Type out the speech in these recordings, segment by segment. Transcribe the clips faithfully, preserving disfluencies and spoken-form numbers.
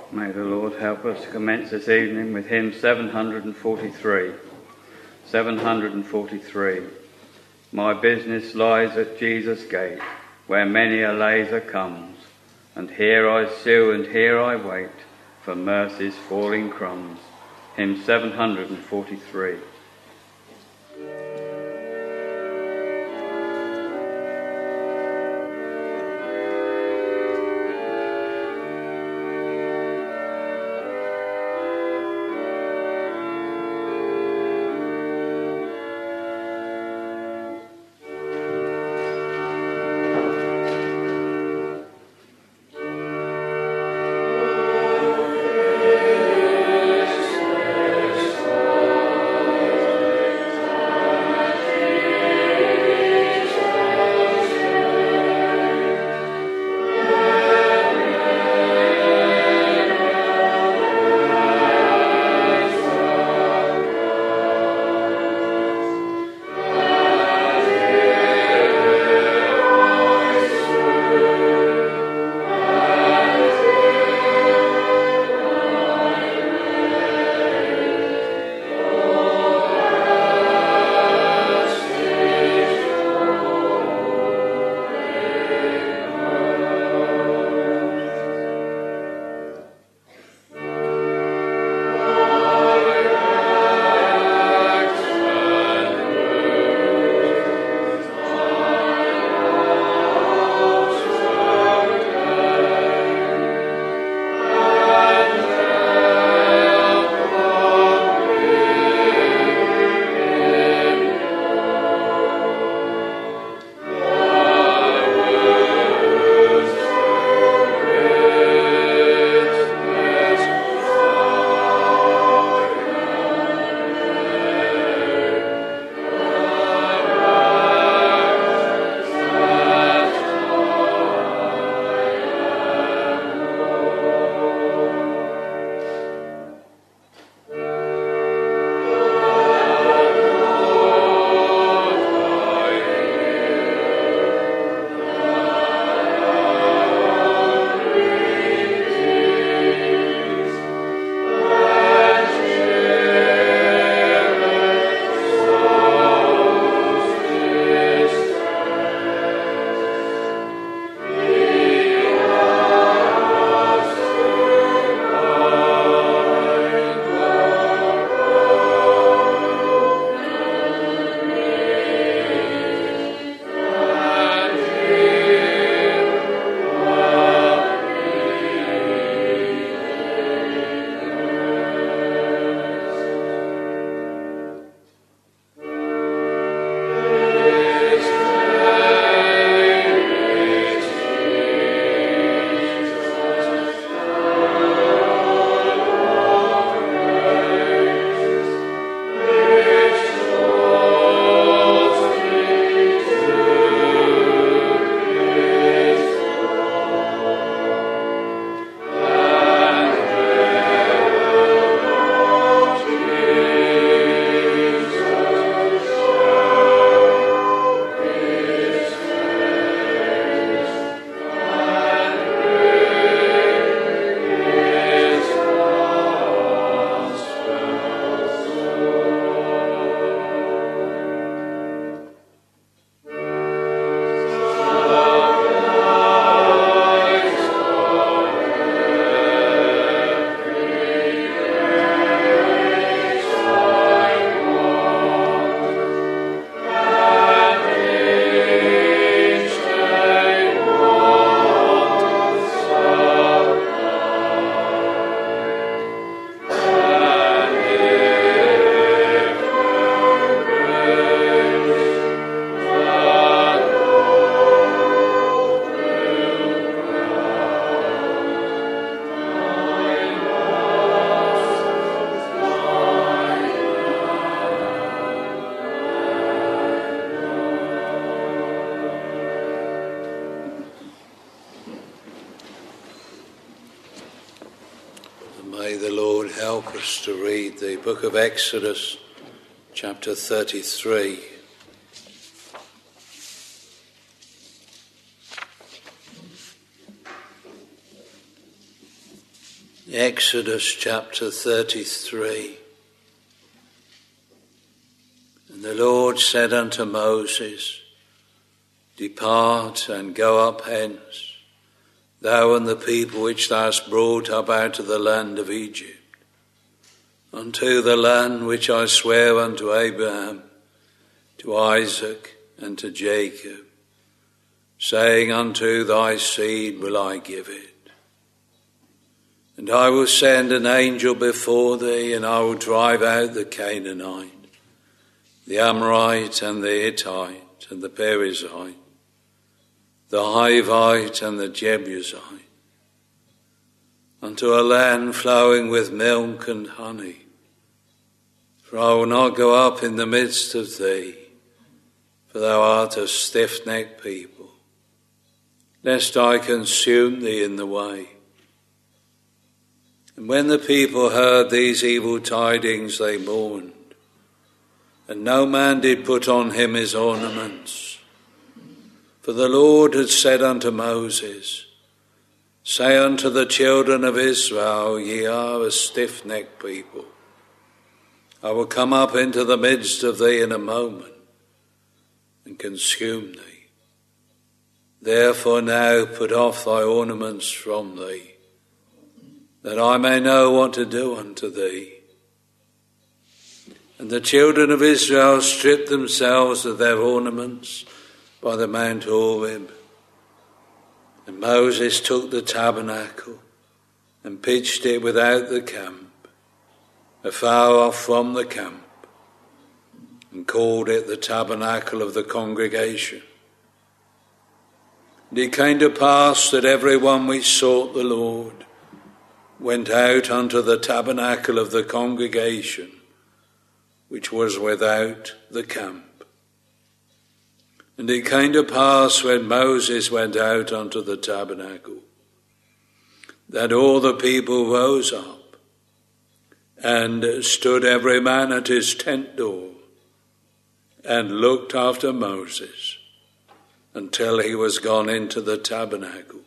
May the Lord help us to commence this evening with hymn seven hundred forty-three. seven hundred forty-three. My business lies at Jesus' gate, where many a lazer comes, and here I sue and here I wait for mercy's falling crumbs. Hymn seven hundred forty-three. May the Lord help us to read the book of Exodus, chapter thirty-three. Exodus chapter thirty-three. And the Lord said unto Moses, Depart and go up hence, thou and the people which thou hast brought up out of the land of Egypt, unto the land which I swear unto Abraham, to Isaac, and to Jacob, saying, Unto thy seed will I give it. And I will send an angel before thee, and I will drive out the Canaanite, the Amorite, and the Hittite, and the Perizzite, the Hivite, and the Jebusite, unto a land flowing with milk and honey. For I will not go up in the midst of thee, for thou art a stiff-necked people, lest I consume thee in the way. And when the people heard these evil tidings, they mourned, and no man did put on him his ornaments. For the Lord had said unto Moses, Say unto the children of Israel, Ye are a stiff-necked people. I will come up into the midst of thee in a moment, and consume thee. Therefore now put off thy ornaments from thee, that I may know what to do unto thee. And the children of Israel stripped themselves of their ornaments by the Mount Horeb. And Moses took the tabernacle and pitched it without the camp, afar off from the camp, and called it the tabernacle of the congregation. And it came to pass that every one which sought the Lord went out unto the tabernacle of the congregation, which was without the camp. And it came to pass when Moses went out unto the tabernacle, that all the people rose up, and stood every man at his tent door, and looked after Moses, until he was gone into the tabernacle.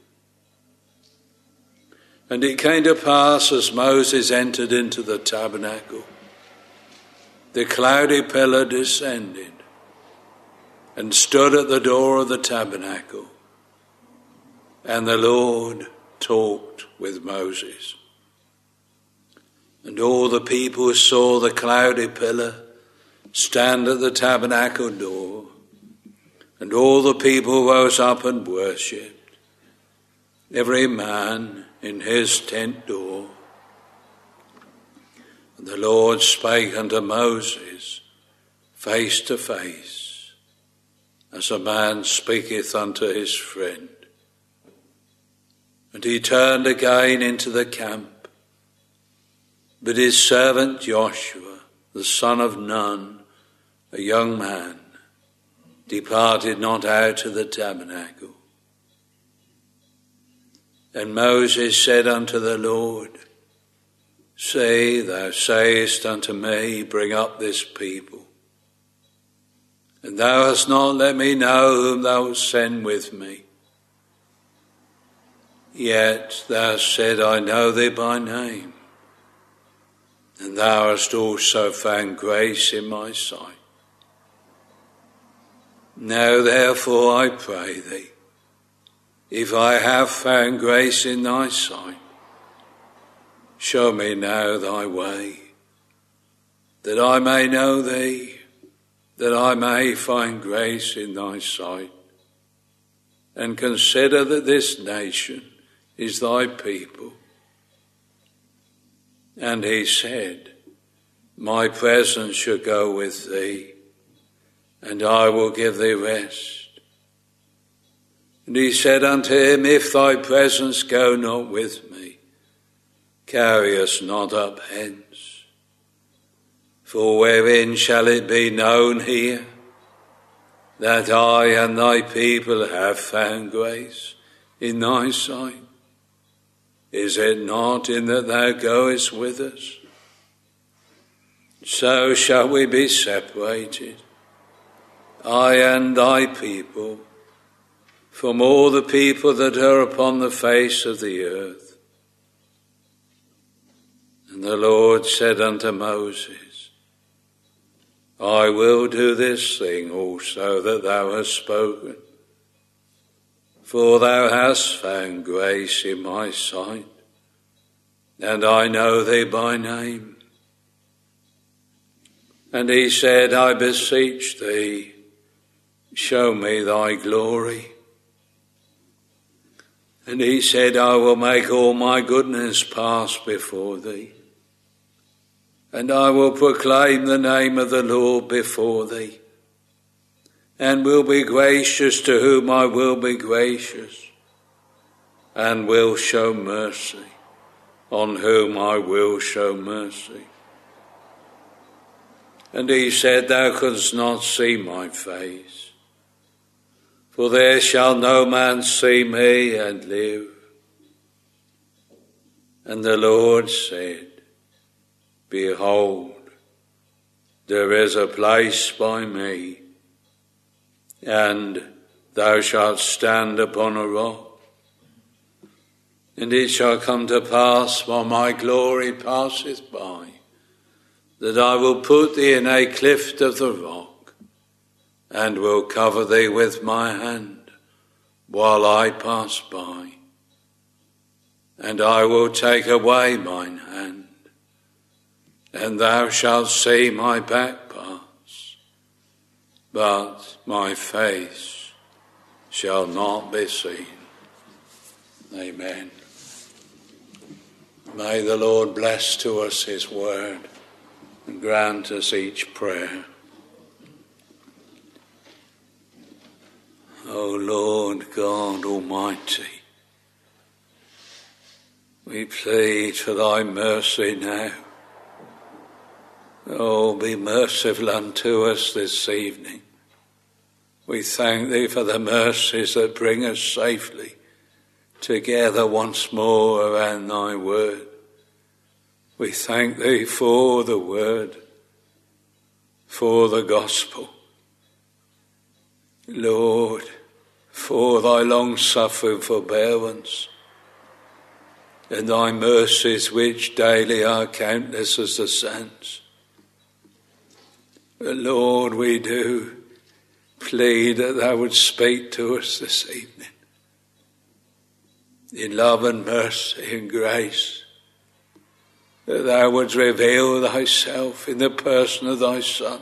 And it came to pass, as Moses entered into the tabernacle, the cloudy pillar descended, and stood at the door of the tabernacle, and the Lord talked with Moses. And all the people saw the cloudy pillar stand at the tabernacle door, and all the people rose up and worshipped, every man in his tent door. And the Lord spake unto Moses face to face, as a man speaketh unto his friend. And he turned again into the camp, but his servant Joshua, the son of Nun, a young man, departed not out of the tabernacle. And Moses said unto the Lord, Say, thou sayest unto me, Bring up this people. And thou hast not let me know whom thou wilt send with me. Yet thou hast said, I know thee by name, and thou hast also found grace in my sight. Now therefore I pray thee, if I have found grace in thy sight, show me now thy way, that I may know thee, that I may find grace in thy sight, and consider that this nation is thy people. And he said, My presence shall go with thee, and I will give thee rest. And he said unto him, If thy presence go not with me, carry us not up hence. For wherein shall it be known here that I and thy people have found grace in thy sight? Is it not in that thou goest with us? So shall we be separated, I and thy people, from all the people that are upon the face of the earth. And the Lord said unto Moses, I will do this thing also that thou hast spoken, for thou hast found grace in my sight, and I know thee by name. And he said, I beseech thee, show me thy glory. And he said, I will make all my goodness pass before thee, and I will proclaim the name of the Lord before thee, and will be gracious to whom I will be gracious, and will show mercy on whom I will show mercy. And he said, thou canst not see my face, for there shall no man see me and live. And the Lord said, behold, there is a place by me, and thou shalt stand upon a rock. And it shall come to pass while my glory passeth by, that I will put thee in a cleft of the rock, and will cover thee with my hand while I pass by. And I will take away mine hand, and thou shalt see my back pass, but my face shall not be seen. Amen. May the Lord bless to us his word and grant us each prayer. O Lord God Almighty, we plead for thy mercy now. Oh, be merciful unto us this evening. We thank thee for the mercies that bring us safely together once more around thy word. We thank thee for the word, for the gospel. Lord, for thy long-suffering forbearance, and thy mercies which daily are countless as the sands. But Lord, we do plead that thou would speak to us this evening in love and mercy and grace, that thou wouldst reveal thyself in the person of thy Son.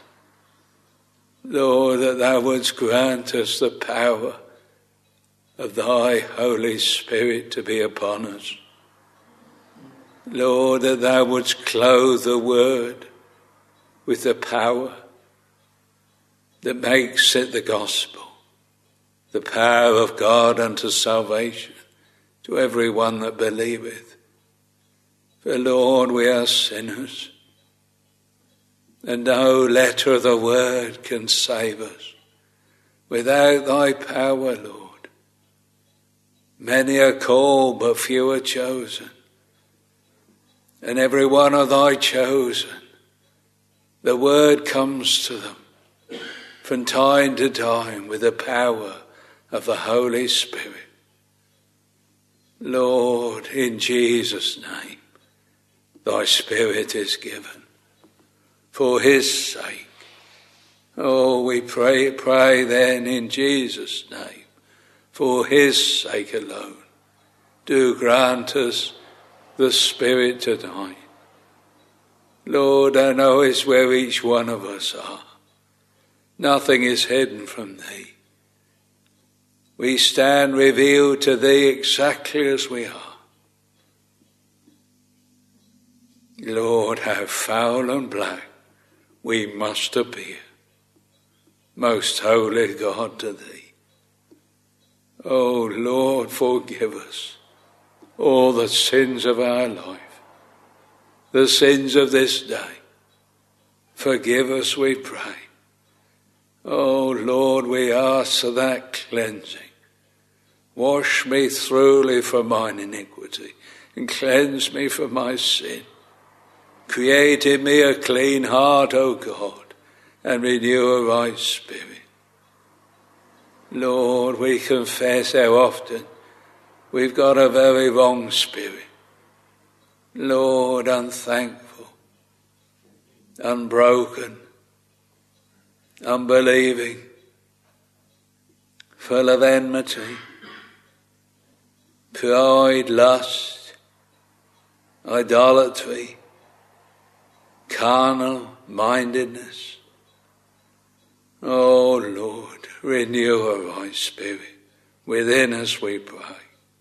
Lord, that thou wouldst grant us the power of thy Holy Spirit to be upon us. Lord, that thou wouldst clothe the word with the power that makes it the gospel, the power of God unto salvation to every one that believeth. For Lord, we are sinners, and no letter of the word can save us. Without thy power, Lord, many are called, but few are chosen. And every one of thy chosen, the word comes to them from time to time with the power of the Holy Spirit. Lord, in Jesus' name, thy Spirit is given for his sake. Oh, we pray, pray then in Jesus' name, for his sake alone. Do grant us the Spirit tonight. Lord, thou knowest where each one of us are. Nothing is hidden from thee. We stand revealed to thee exactly as we are. Lord, how foul and black we must appear, most holy God, to thee. Oh Lord, forgive us all the sins of our life, the sins of this day. Forgive us, we pray. Oh Lord, we ask for that cleansing. Wash me thoroughly from mine iniquity, and cleanse me from my sin. Create in me a clean heart, O God, and renew a right spirit. Lord, we confess how often we've got a very wrong spirit. Lord, unthankful, unbroken, unbelieving, full of enmity, pride, lust, idolatry, carnal mindedness. Oh Lord, renew a right spirit within us, we pray.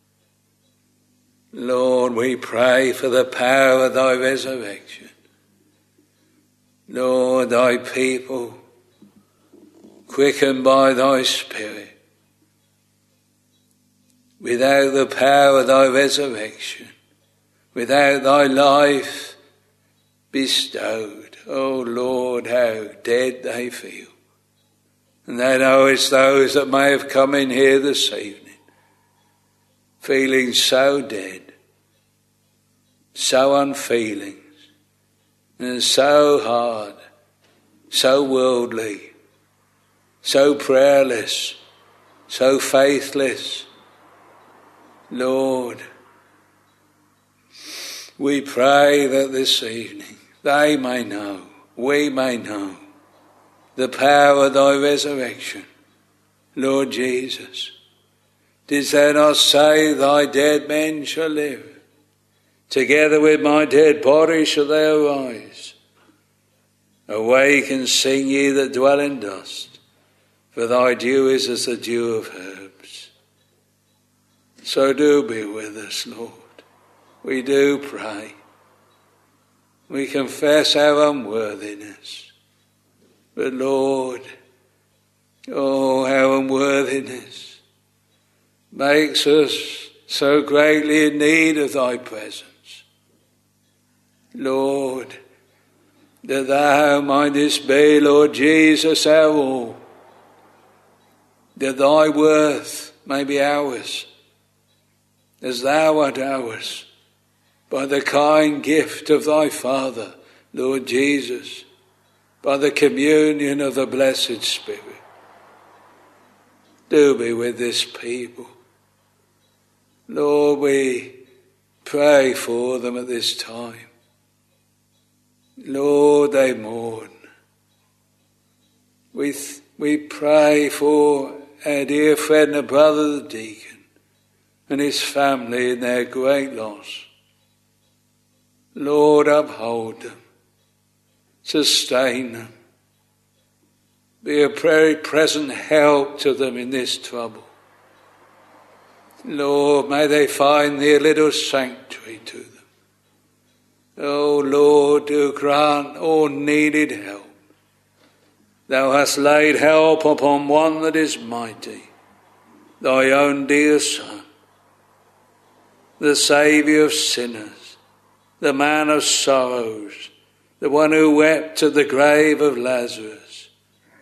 Lord, we pray for the power of thy resurrection. Lord, thy people, quickened by thy Spirit, without the power of thy resurrection, without thy life bestowed, oh Lord, how dead they feel. And thou knowest those that may have come in here this evening, feeling so dead, so unfeeling, and so hard, so worldly, so prayerless, so faithless. Lord, we pray that this evening they may know, we may know, the power of thy resurrection. Lord Jesus, didst thou not say thy dead men shall live? Together with my dead body shall they arise. Awake and sing, ye that dwell in dust, for thy dew is as the dew of herbs. So do be with us, Lord. We do pray. We confess our unworthiness. But Lord, oh, our unworthiness makes us so greatly in need of thy presence. Lord, that thou mightest be, Lord Jesus, our all, that thy worth may be ours, as thou art ours, by the kind gift of thy Father, Lord Jesus, by the communion of the blessed Spirit. Do be with this people. Lord, we pray for them at this time. Lord, they mourn. We, th- we pray for our dear friend and brother the deacon and his family in their great loss. Lord, uphold them, sustain them, be a very present help to them in this trouble. Lord, may they find thee a little sanctuary to them. Oh Lord, do grant all needed help. Thou hast laid help upon one that is mighty, thy own dear Son, the Saviour of sinners, the man of sorrows, the one who wept at the grave of Lazarus,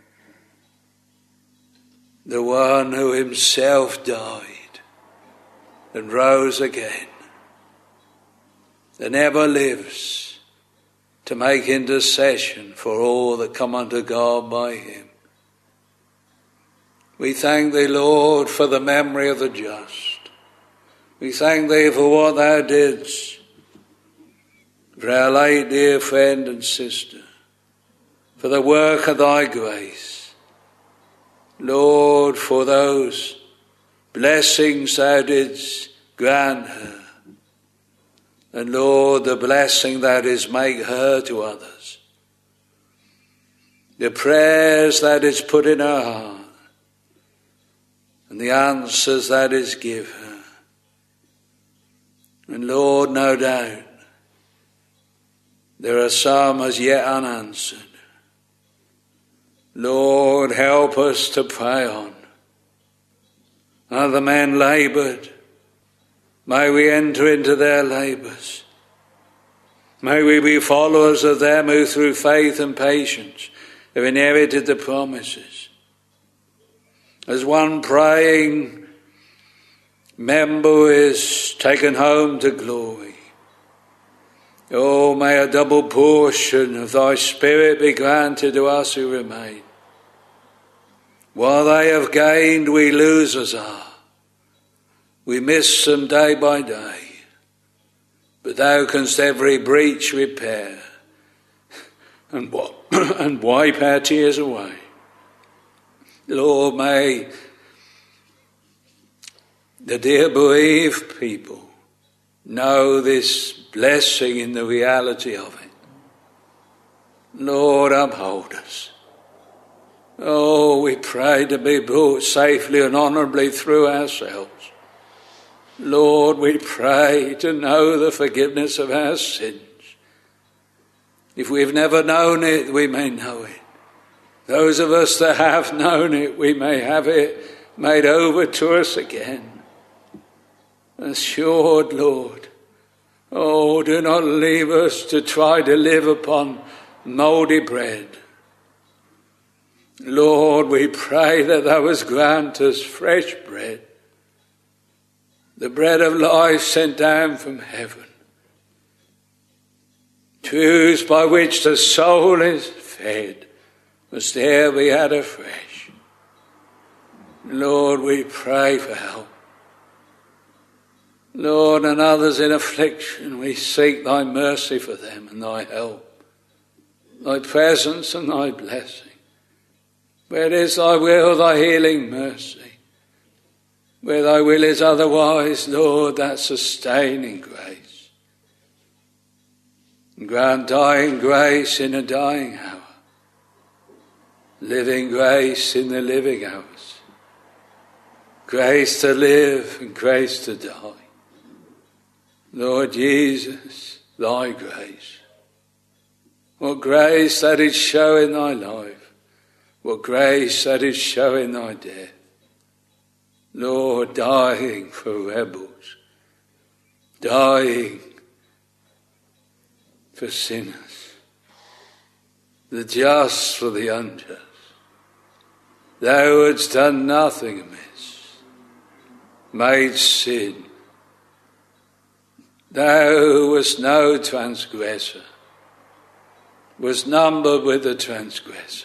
the one who himself died and rose again, and ever lives to make intercession for all that come unto God by him. We thank thee, Lord, for the memory of the just. We thank thee for what thou didst for our late dear friend and sister, for the work of thy grace. Lord, for those blessings thou didst grant her. And Lord, the blessing thou didst make her to others. The prayers thou didst put in her heart. And the answers thou didst give her. And Lord, no doubt, there are some as yet unanswered. Lord, help us to pray on. Other men laboured. May we enter into their labours. May we be followers of them who through faith and patience have inherited the promises. As one praying member is taken home to glory, oh, may a double portion of thy Spirit be granted to us who remain. While they have gained, we losers are. We miss them day by day. but thou canst every breach repair and, wa- and wipe our tears away. Lord, may the dear bereaved people know this blessing in the reality of it. Lord, uphold us. Oh, we pray to be brought safely and honourably through ourselves. Lord, we pray to know the forgiveness of our sins. If we've never known it, we may know it. Those of us that have known it, we may have it made over to us again. Assured, Lord, oh, do not leave us to try to live upon mouldy bread. Lord, we pray that thou wouldst grant us fresh bread, the bread of life sent down from heaven, truths by which the soul is fed, must there be had afresh. Lord, we pray for help. Lord, and others in affliction, we seek thy mercy for them and thy help, thy presence and thy blessing. Where is thy will, thy healing mercy? Where thy will is otherwise, Lord, that sustaining grace. And grant dying grace in a dying hour, living grace in the living hours, grace to live and grace to die. Lord Jesus, thy grace. What grace that is show in thy life. What grace that is showing thy death. Lord, dying for rebels, dying for sinners, the just for the unjust. Thou hadst done nothing amiss, made sin. Thou wast no transgressor, was numbered with the transgressors.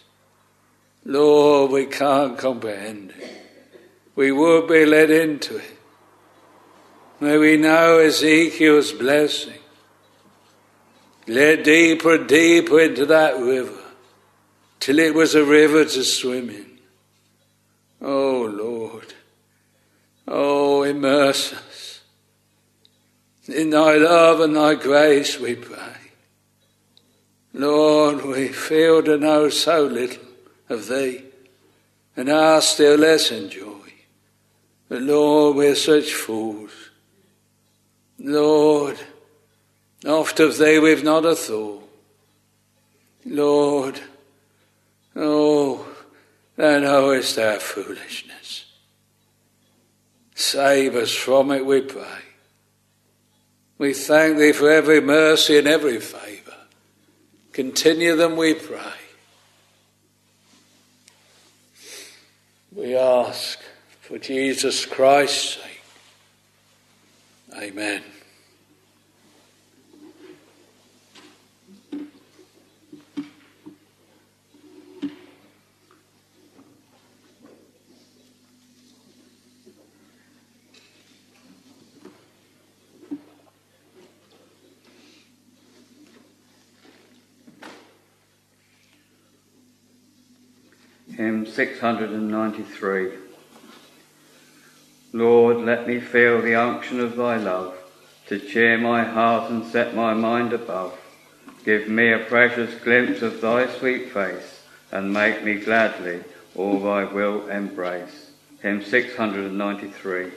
Lord, we can't comprehend it. We would be led into it. May we know Ezekiel's blessing, led deeper and deeper into that river, till it was a river to swim in. Oh, Lord, oh, immerse us. In thy love and thy grace we pray. Lord, we feel to know so little of thee, and are still less enjoy. But Lord, we're such fools. Lord, oft of thee we've not a thought. Lord, oh, thou knowest our foolishness. Save us from it, we pray. We thank thee for every mercy and every favour. Continue them, we pray. We ask for Jesus Christ's sake. Amen. Hymn six hundred ninety-three. Lord, let me feel the unction of thy love, to cheer my heart and set my mind above. Give me a precious glimpse of thy sweet face, and make me gladly all thy will embrace. Hymn six hundred ninety-three.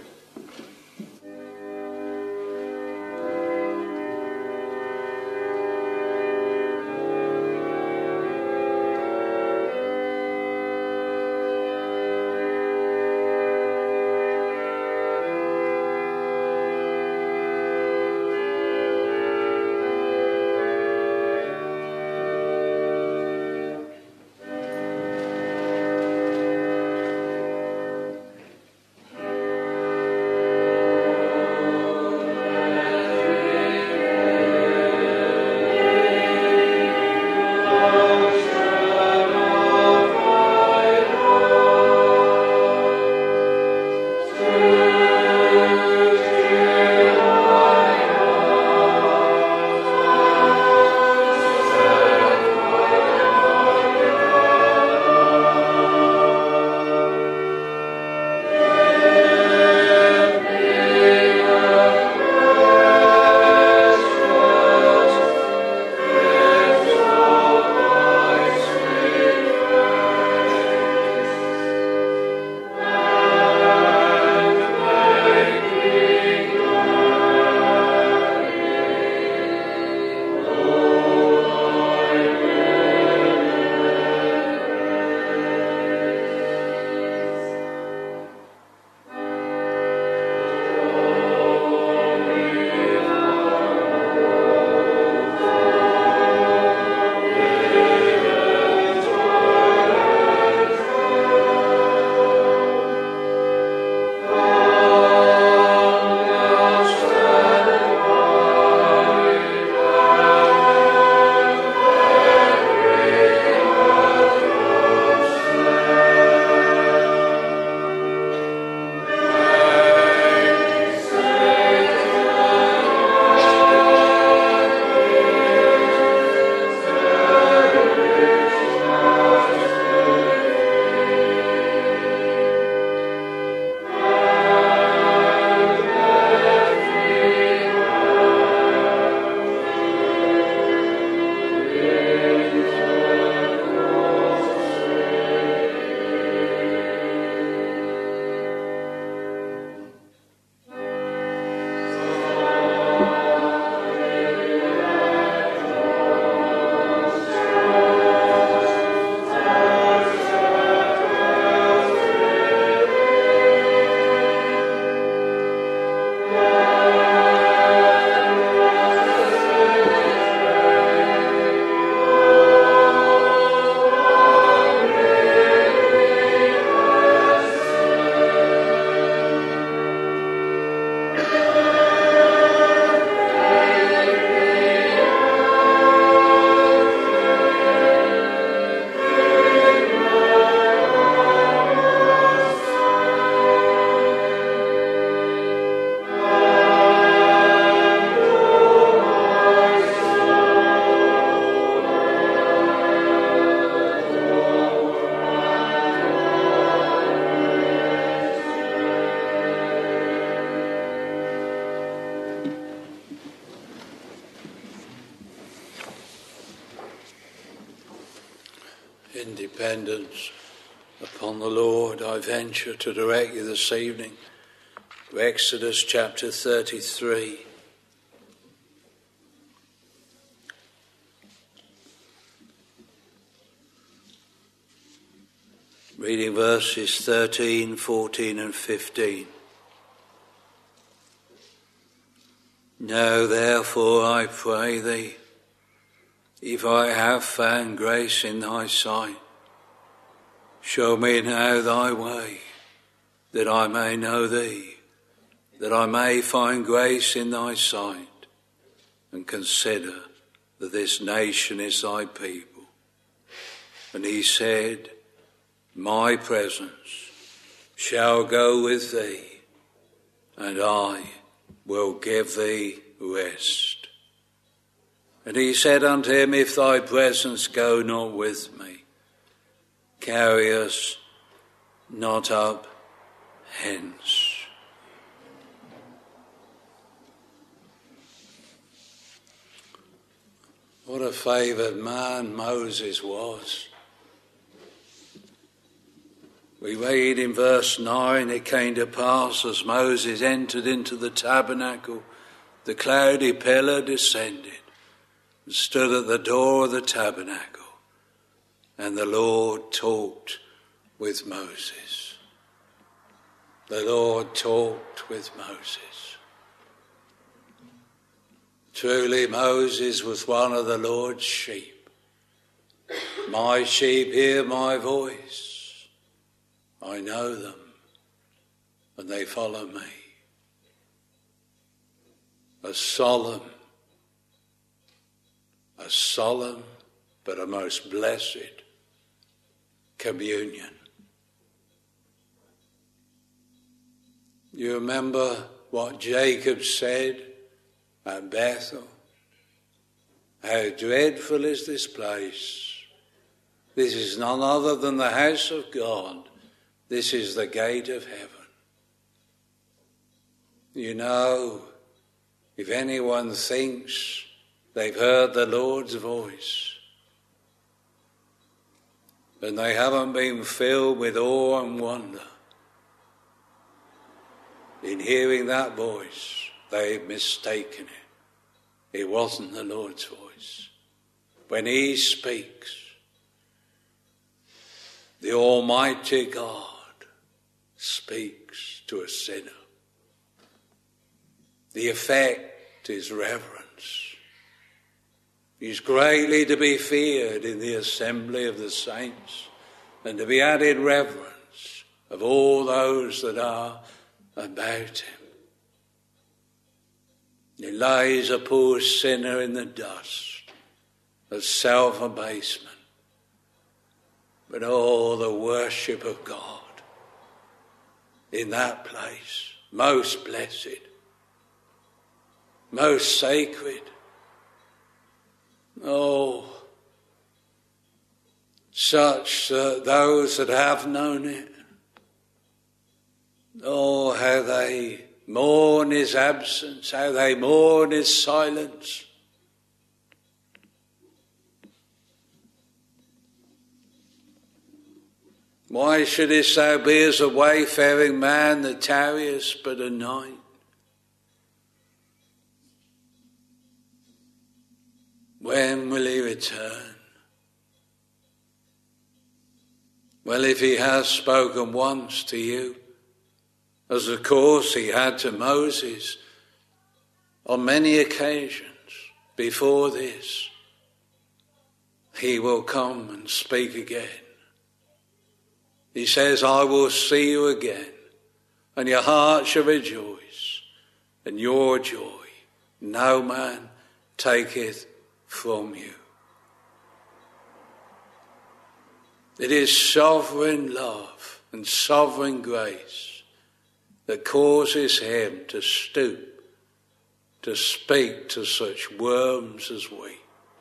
in dependence upon the Lord, I venture to direct you this evening to Exodus chapter thirty-three. Reading verses thirteen, fourteen and fifteen. Now therefore I pray thee, if I have found grace in thy sight, show me now thy way, that I may know thee, that I may find grace in thy sight, and consider that this nation is thy people. And he said, my presence shall go with thee, and I will give thee rest. And he said unto him, if thy presence go not with me, carry us not up hence. What a favoured man Moses was. We read in verse nine, it came to pass as Moses entered into the tabernacle, the cloudy pillar descended and stood at the door of the tabernacle, and the Lord talked with Moses. The Lord talked with Moses. Truly Moses was one of the Lord's sheep. My sheep hear my voice. I know them, and they follow me. A solemn, a solemn, but a most blessed communion. You remember what Jacob said at Bethel? How dreadful is this place. This is none other than the house of God. This is the gate of heaven. You know, if anyone thinks they've heard the Lord's voice, and they haven't been filled with awe and wonder in hearing that voice, they've mistaken it. It wasn't the Lord's voice. When he speaks, the Almighty God speaks to a sinner. The effect is reverence. He's greatly to be feared in the assembly of the saints, and to be added reverence of all those that are about him. He lays a poor sinner in the dust of self-abasement, but all the worship of God in that place, most blessed, most sacred. Oh, such uh, those that have known it, oh, how they mourn his absence, how they mourn his silence. Why shouldest thou be as a wayfaring man that tarriest but a night? When will he return? Well, if he has spoken once to you, as of course he had to Moses on many occasions before this, he will come and speak again. He says, I will see you again, and your heart shall rejoice, and your joy no man taketh from you. It is sovereign love and sovereign grace that causes him to stoop to speak to such worms as we.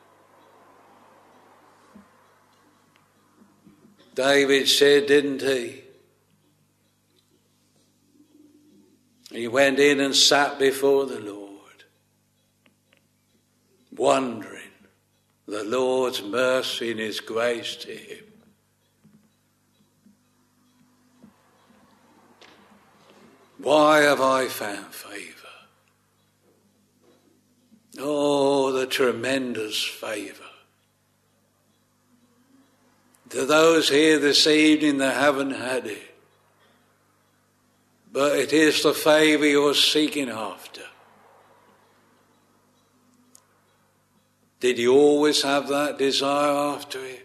David said, didn't he? He went in and sat before the Lord, wondering the Lord's mercy and his grace to him. Why have I found favour? Oh, the tremendous favour. To those here this evening that haven't had it, but it is the favour you're seeking after. Did you always have that desire after it?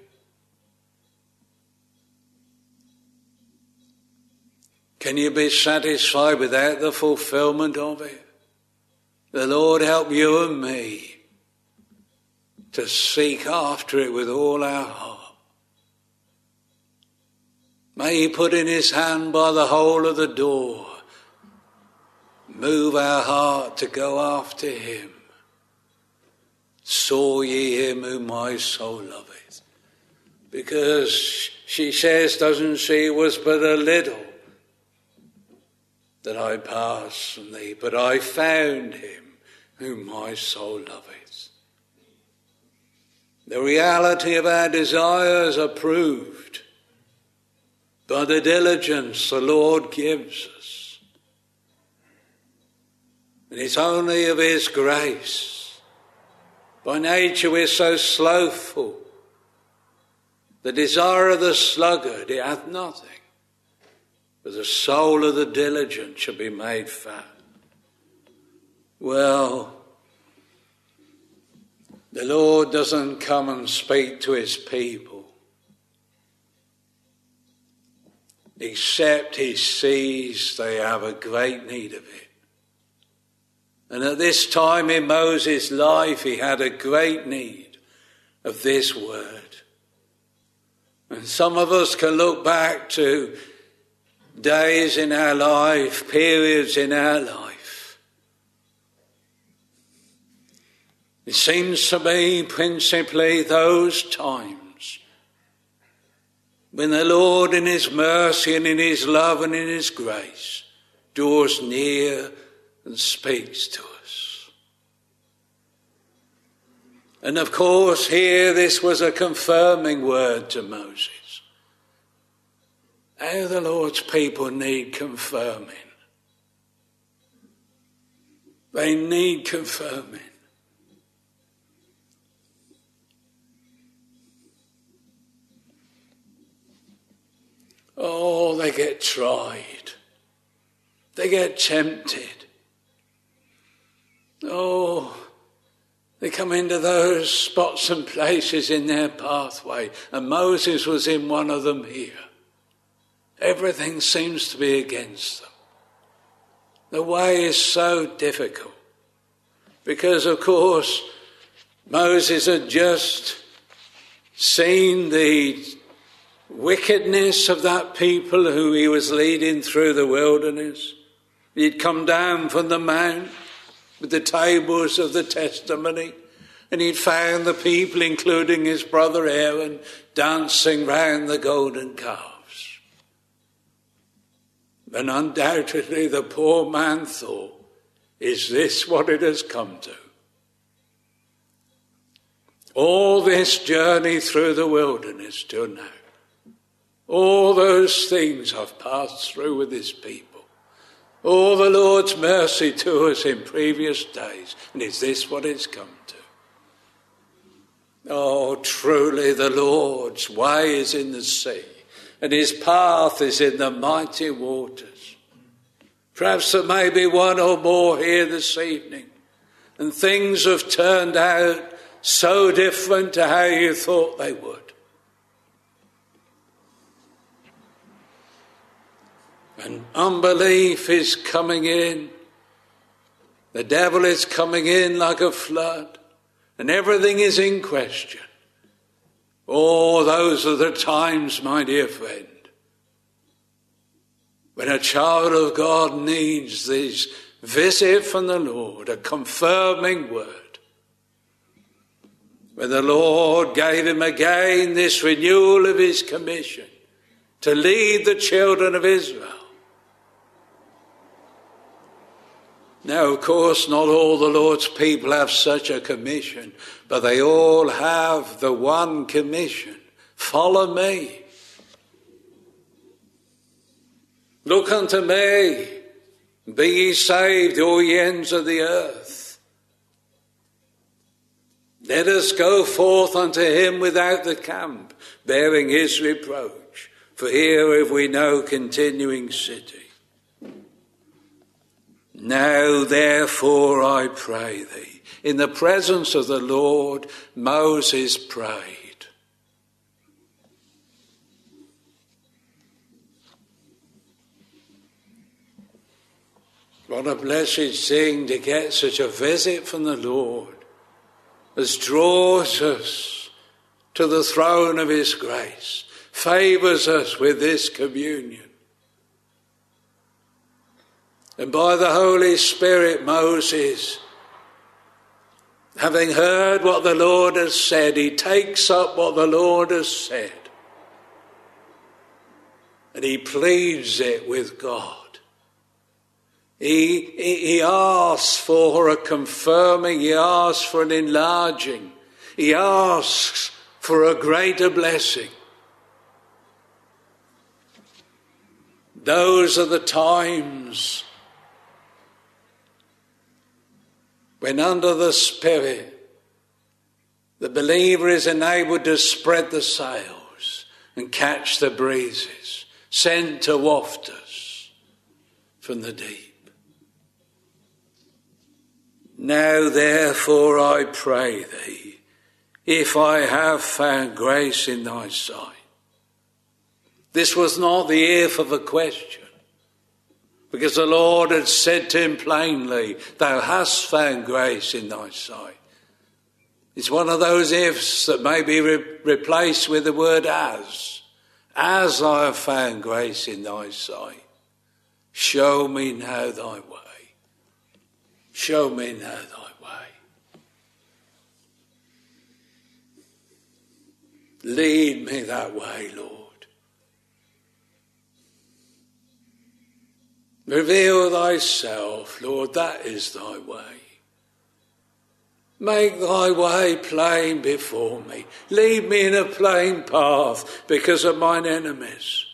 Can you be satisfied without the fulfilment of it? The Lord help you and me to seek after it with all our heart. May he put in his hand by the hole of the door, move our heart to go after him. Saw ye him whom my soul loveth. Because she says, doesn't she, it was but a little that I passed from thee, but I found him whom my soul loveth. The reality of our desires are proved by the diligence the Lord gives us. And it's only of his grace. By nature we're so slothful. The desire of the sluggard, it hath nothing. But the soul of the diligent shall be made fat. Well, the Lord doesn't come and speak to his people, except he sees they have a great need of it. And at this time in Moses' life, he had a great need of this word. And some of us can look back to days in our life, periods in our life. It seems to me principally those times when the Lord in his mercy and in his love and in his grace draws near and speaks to us. And of course here this was a confirming word to Moses. How the Lord's people need confirming. They need confirming. Oh, they get tried. They get tempted. Oh, they come into those spots and places in their pathway. And Moses was in one of them here. Everything seems to be against them. The way is so difficult. Because, of course, Moses had just seen the wickedness of that people who he was leading through the wilderness. He'd come down from the mount with the tables of the testimony, and he'd found the people, including his brother Aaron, dancing round the golden calf. And undoubtedly the poor man thought, is this what it has come to? All this journey through the wilderness till now. All those things I've passed through with his people. All the Lord's mercy to us in previous days. And is this what it's come to? Oh, truly the Lord's way is in the sea, and his path is in the mighty waters. Perhaps there may be one or more here this evening, and things have turned out so different to how you thought they would. And unbelief is coming in. The devil is coming in like a flood, and everything is in question. Oh, those are the times, my dear friend, when a child of God needs this visit from the Lord, a confirming word. When the Lord gave him again this renewal of his commission to lead the children of Israel. Now, of course, not all the Lord's people have such a commission, but they all have the one commission: follow me. Look unto me. Be ye saved, all ye ends of the earth. Let us go forth unto him without the camp, bearing his reproach. For here have we no continuing city. Now therefore I pray thee. In the presence of the Lord, Moses prayed. What a blessed thing to get such a visit from the Lord, as draws us to the throne of his grace, favours us with this communion. And by the Holy Spirit, Moses, having heard what the Lord has said, he takes up what the Lord has said and he pleads it with God. He, he, he asks for a confirming, he asks for an enlarging, he asks for a greater blessing. Those are the times when under the Spirit the believer is enabled to spread the sails and catch the breezes sent to waft us from the deep. Now therefore I pray thee, if I have found grace in thy sight. This was not the if of a question, because the Lord had said to him plainly, thou hast found grace in thy sight. It's one of those ifs that may be re- replaced with the word as. As I have found grace in thy sight, show me now thy way. Show me now thy way. Lead me that way, Lord. Reveal thyself, Lord, that is thy way. Make thy way plain before me. Lead me in a plain path because of mine enemies.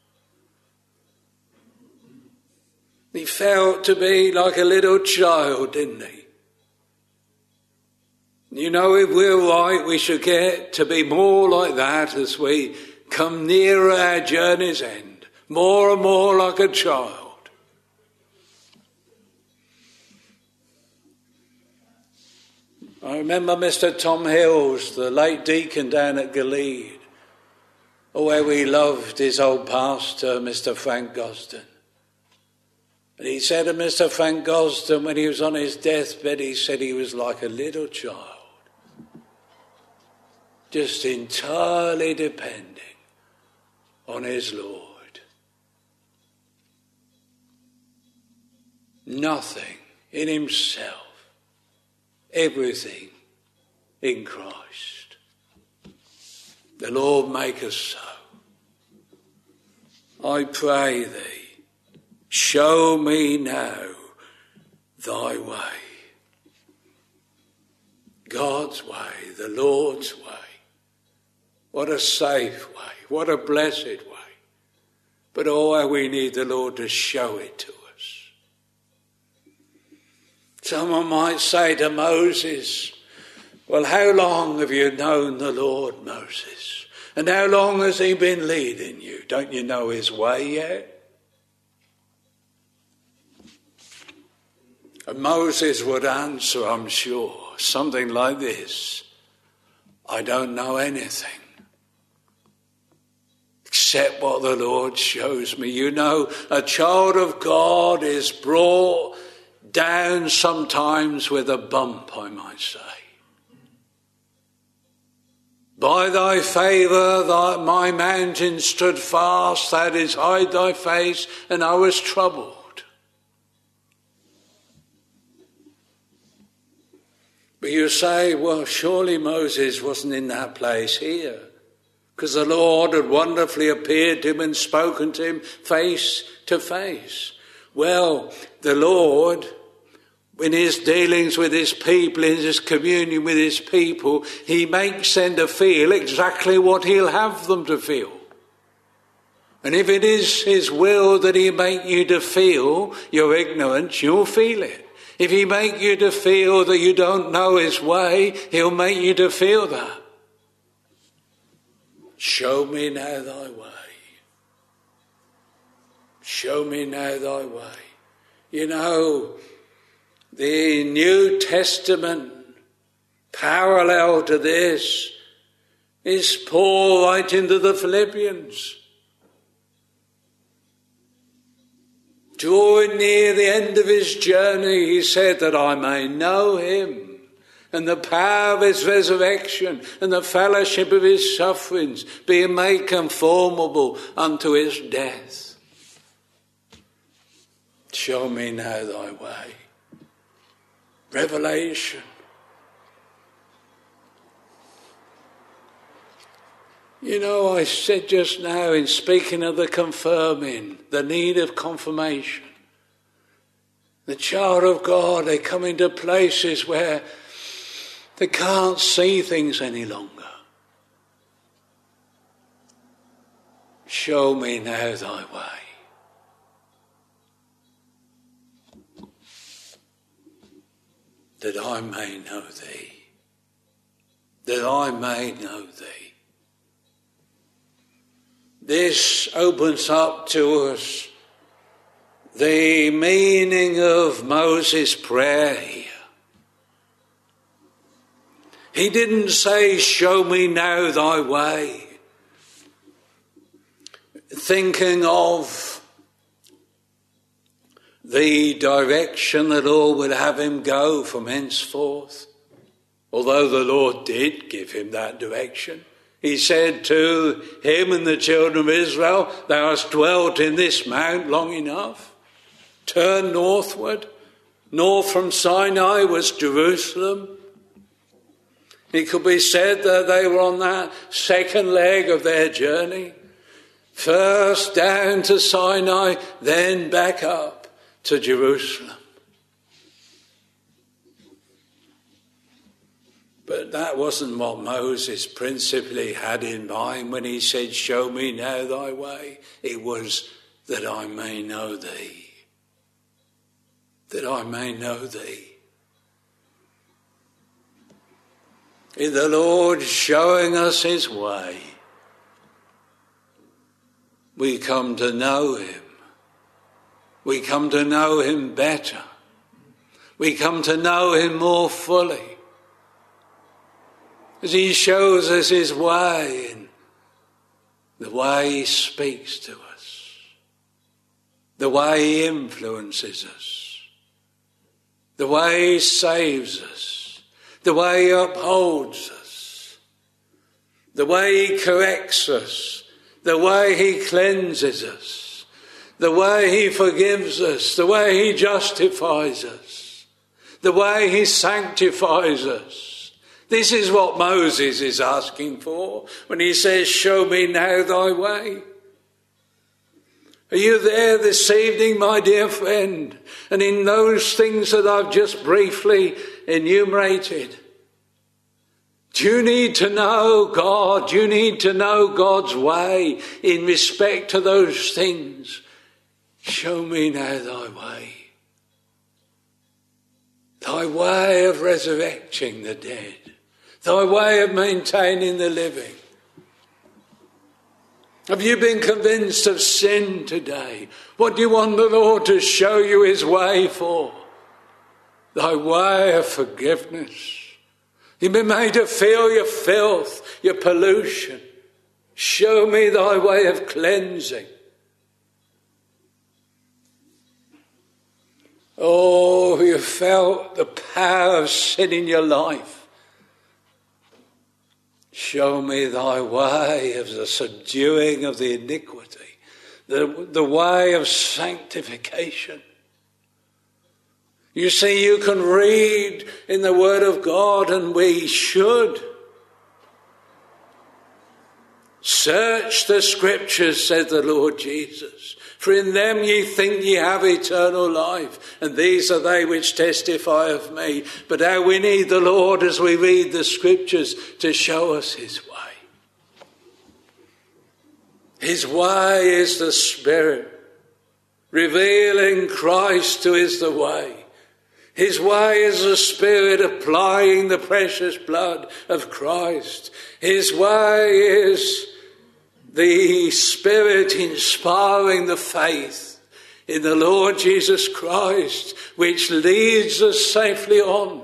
He felt to be like a little child, didn't he? You know, if we're right, we should get to be more like that as we come nearer our journey's end. More and more like a child. I remember Mister Tom Hills, the late deacon down at Gilead, where we loved his old pastor, Mister Frank Gosden. And he said to Mister Frank Gosden, when he was on his deathbed, he said he was like a little child, just entirely depending on his Lord. Nothing in himself, everything in Christ. The Lord make us so. I pray thee, show me now thy way. God's way, the Lord's way. What a safe way, what a blessed way. But oh, we need the Lord to show it to us. Someone might say to Moses, well, how long have you known the Lord, Moses? And how long has he been leading you? Don't you know his way yet? And Moses would answer, I'm sure, something like this. I don't know anything except what the Lord shows me. You know, a child of God is brought down sometimes with a bump, I might say. By thy favour, thy, my mountain stood fast, thou didst hide thy face, and I was troubled. But you say, well, surely Moses wasn't in that place here, because the Lord had wonderfully appeared to him and spoken to him face to face. Well, the Lord, in his dealings with his people, in his communion with his people, he makes them to feel exactly what he'll have them to feel. And if it is his will that he make you to feel your ignorance, you'll feel it. If he make you to feel that you don't know his way, he'll make you to feel that. Show me now thy way. Show me now thy way. You know, the New Testament parallel to this is Paul writing to the Philippians. Drawing near the end of his journey, he said that I may know him and the power of his resurrection and the fellowship of his sufferings, being made conformable unto his death. Show me now thy way. Revelation. You know, I said just now in speaking of the confirming, the need of confirmation. The child of God, they come into places where they can't see things any longer. Show me now thy way. That I may know thee. That I may know thee. This opens up to us the meaning of Moses' prayer here. He didn't say, show me now thy way, thinking of the direction the Lord would have him go from henceforth. Although the Lord did give him that direction. He said to him and the children of Israel, thou hast dwelt in this mount long enough. Turn northward. North from Sinai was Jerusalem. It could be said that they were on that second leg of their journey. First down to Sinai, then back up to Jerusalem. But that wasn't what Moses principally had in mind when he said, show me now thy way. It was that I may know thee. That I may know thee. In the Lord showing us his way, we come to know him. We come to know him better. We come to know him more fully. As he shows us his way and the way he speaks to us, the way he influences us, the way he saves us, the way he upholds us, the way he corrects us, the way he cleanses us, the way he forgives us, the way he justifies us, the way he sanctifies us. This is what Moses is asking for when he says, show me now thy way. Are you there this evening, my dear friend? And in those things that I've just briefly enumerated, do you need to know God? Do you need to know God's way in respect to those things? Show me now thy way. Thy way of resurrecting the dead. Thy way of maintaining the living. Have you been convinced of sin today? What do you want the Lord to show you his way for? Thy way of forgiveness. You've been made to feel your filth, your pollution. Show me thy way of cleansing. Oh, you felt the power of sin in your life. Show me thy way of the subduing of the iniquity, the, the way of sanctification. You see, you can read in the Word of God, and we should. Search the Scriptures, said the Lord Jesus, for in them ye think ye have eternal life, and these are they which testify of me. But how we need the Lord as we read the Scriptures to show us his way. His way is the Spirit. Revealing Christ who is the way. His way is the Spirit applying the precious blood of Christ. His way is the Spirit inspiring the faith in the Lord Jesus Christ, which leads us safely on.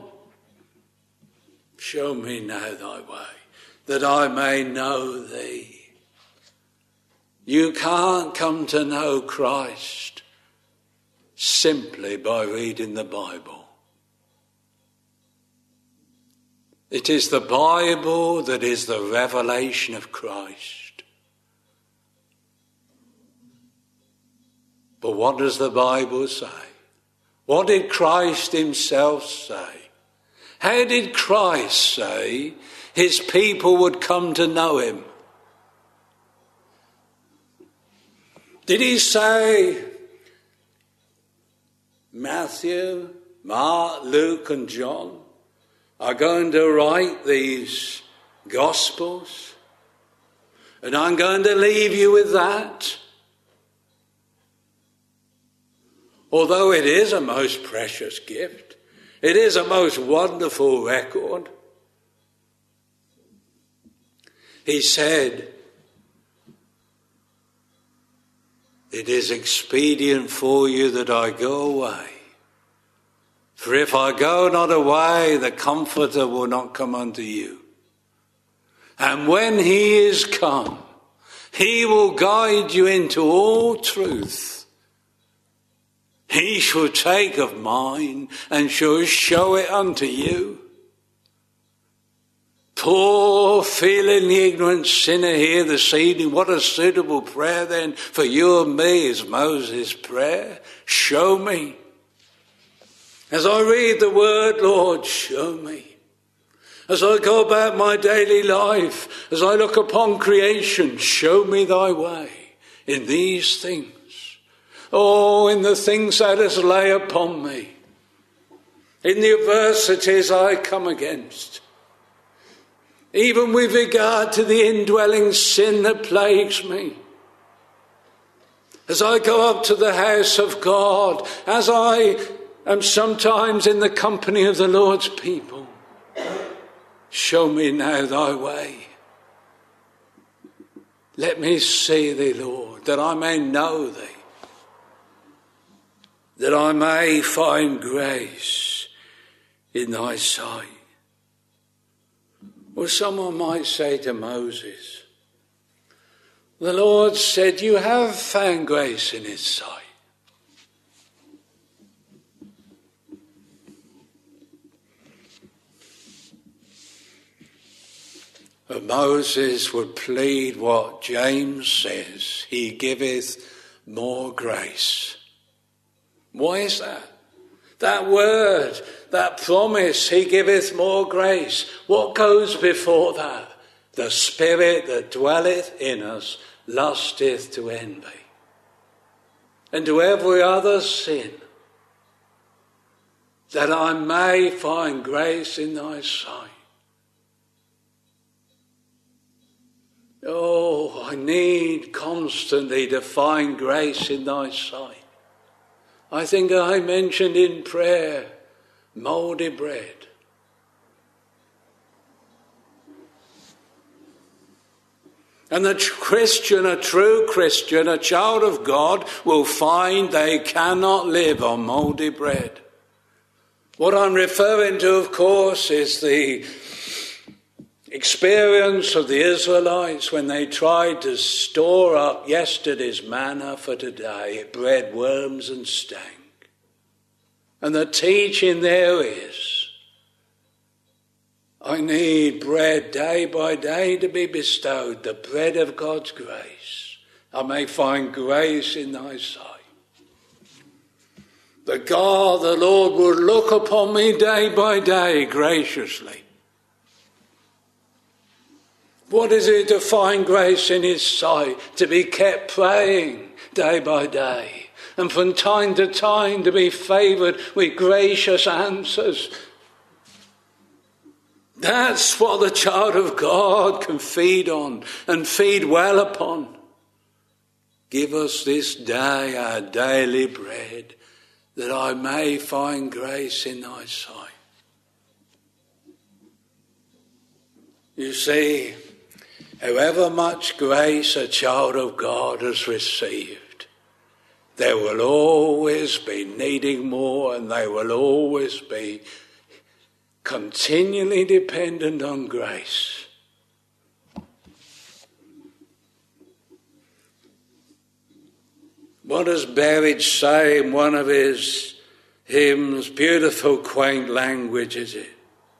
Show me now thy way, that I may know thee. You can't come to know Christ simply by reading the Bible. It is the Bible that is the revelation of Christ. But what does the Bible say? What did Christ himself say? How did Christ say his people would come to know him? Did he say, Matthew, Mark, Luke and John are going to write these Gospels, and I'm going to leave you with that? Although it is a most precious gift, it is a most wonderful record. He said, it is expedient for you that I go away. For if I go not away, the Comforter will not come unto you. And when he is come, he will guide you into all truth. He shall take of mine and shall show it unto you. Poor, feeling the ignorant sinner here this evening. What a suitable prayer then for you and me is Moses' prayer. Show me. As I read the word, Lord, show me. As I go about my daily life, as I look upon creation, show me thy way in these things. Oh, in the things that has lay upon me. In the adversities I come against. Even with regard to the indwelling sin that plagues me. As I go up to the house of God, as I am sometimes in the company of the Lord's people, show me now thy way. Let me see thee, Lord, that I may know thee, that I may find grace in thy sight. Well, someone might say to Moses, the Lord said, you have found grace in his sight. But Moses would plead what James says, he giveth more grace. Why is that? That word, that promise, he giveth more grace. What goes before that? The Spirit that dwelleth in us lusteth to envy, and to every other sin, that I may find grace in thy sight. Oh, I need constantly to find grace in thy sight. I think I mentioned in prayer, mouldy bread. And the Christian, a true Christian, a child of God, will find they cannot live on mouldy bread. What I'm referring to, of course, is the experience of the Israelites when they tried to store up yesterday's manna for today. It bred worms and stank. And the teaching there is, I need bread day by day to be bestowed, the bread of God's grace. I may find grace in thy sight. That God, the Lord, would look upon me day by day graciously. What is it to find grace in his sight? To be kept praying day by day. And from time to time to be favoured with gracious answers. That's what the child of God can feed on and feed well upon. give us this day our daily bread, that I may find grace in thy sight. You see, however much grace a child of God has received, there will always be needing more, and they will always be continually dependent on grace. What does Berridge say in one of his hymns? Beautiful, quaint language, is it?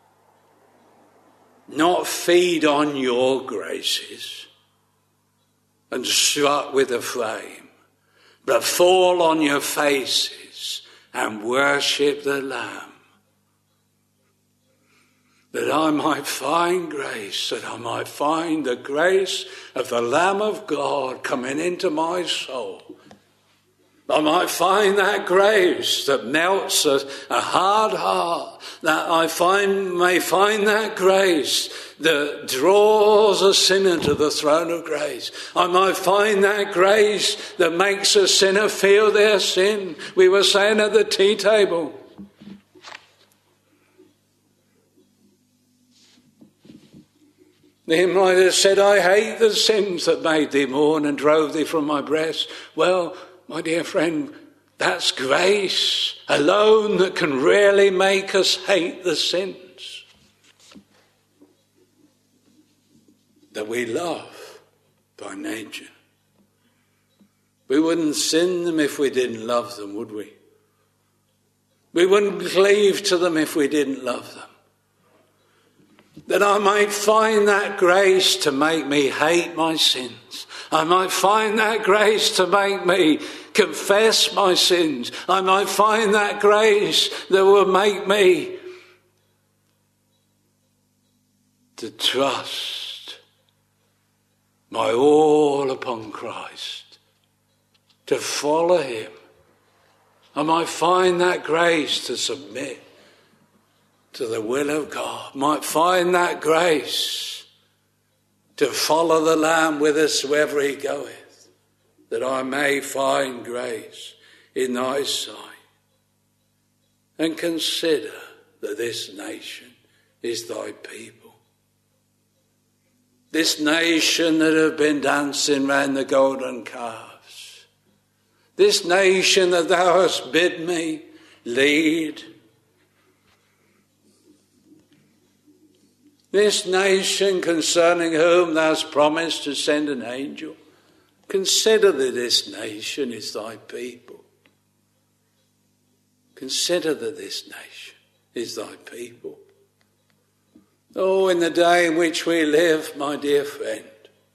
Not feed on your graces and strut with a flame, but fall on your faces and worship the Lamb. That I might find grace, that I might find the grace of the Lamb of God coming into my soul. I might find that grace that melts a, a hard heart, that I find may find that grace that draws a sinner to the throne of grace. I might find that grace that makes a sinner feel their sin. We were saying at the tea table, the hymn writer said, I hate the sins that made thee mourn and drove thee from my breast. Well, my dear friend, that's grace alone that can really make us hate the sins that we love by nature. We wouldn't sin them if we didn't love them, would we? We wouldn't cleave to them if we didn't love them. That I might find that grace to make me hate my sins. I might find that grace to make me confess my sins. I might find that grace that will make me to trust my all upon Christ, to follow him. I might find that grace to submit to the will of God. Might find that grace to follow the Lamb whithersoever he goeth, that I may find grace in thy sight. And consider that this nation is thy people. This nation that have been dancing round the golden calves. This nation that thou hast bid me lead. This nation concerning whom thou hast promised to send an angel. Consider that this nation is thy people. Consider that this nation is thy people. Oh, in the day in which we live, my dear friend,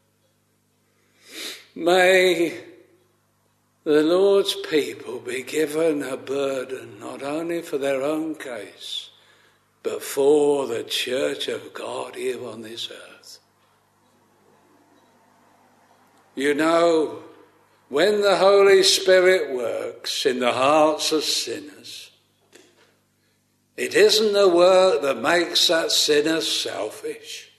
may the Lord's people be given a burden not only for their own case, but for the church of God here on this earth. You know, when the Holy Spirit works in the hearts of sinners, it isn't the work that makes that sinner selfish.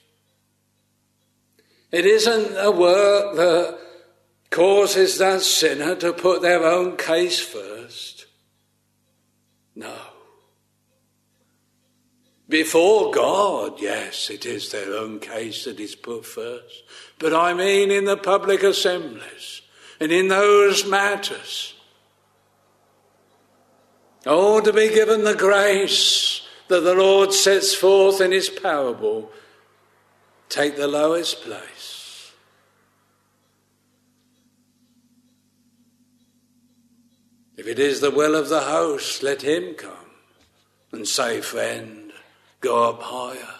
It isn't a work that causes that sinner to put their own case first. No. Before God, yes, it is their own case that is put first. But I mean in the public assemblies and in those matters. Oh, to be given the grace that the Lord sets forth in his parable. Take the lowest place. If it is the will of the host, let him come and say, friend, go up higher.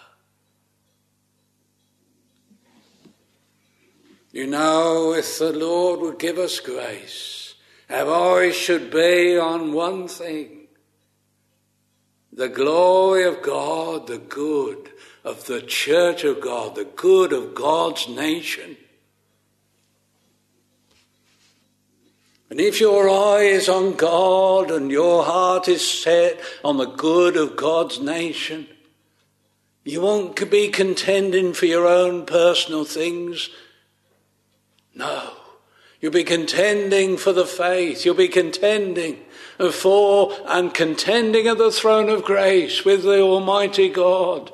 You know, if the Lord would give us grace, our eyes should be on one thing. The glory of God, the good of the church of God, the good of God's nation. And if your eye is on God and your heart is set on the good of God's nation, you won't be contending for your own personal things. No, You'll be contending for the faith. You'll be contending for and contending at the throne of grace with the Almighty God.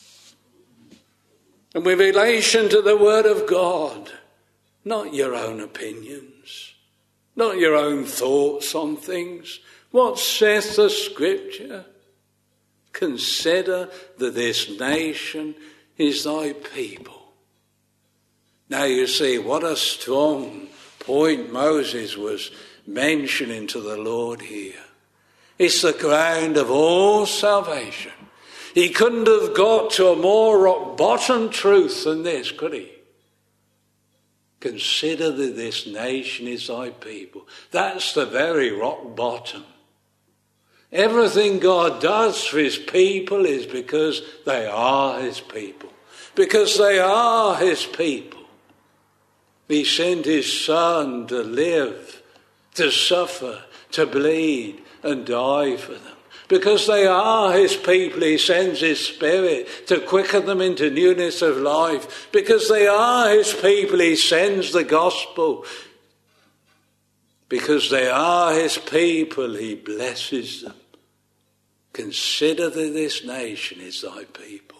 And with relation to the Word of God, not your own opinions, not your own thoughts on things. What saith the Scripture? Consider that this nation is thy people. Now you see what a strong point Moses was mentioning to the Lord here. It's the ground of all salvation. He couldn't have got to a more rock bottom truth than this, could he? Consider that this nation is thy people. That's the very rock bottom. Everything God does for his people is because they are his people. Because they are his people. He sent his Son to live, to suffer, to bleed and die for them. Because they are his people, he sends his Spirit to quicken them into newness of life. Because they are his people, he sends the gospel. Because they are his people, he blesses them. Consider that this nation is thy people.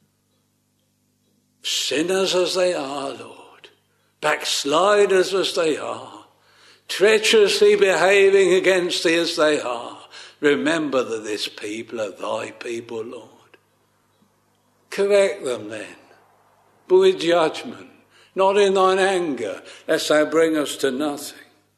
Sinners as they are, Lord, backsliders as they are, treacherously behaving against thee as they are, remember that this people are thy people, Lord. Correct them then, but with judgment, not in thine anger, lest thou bring us to nothing.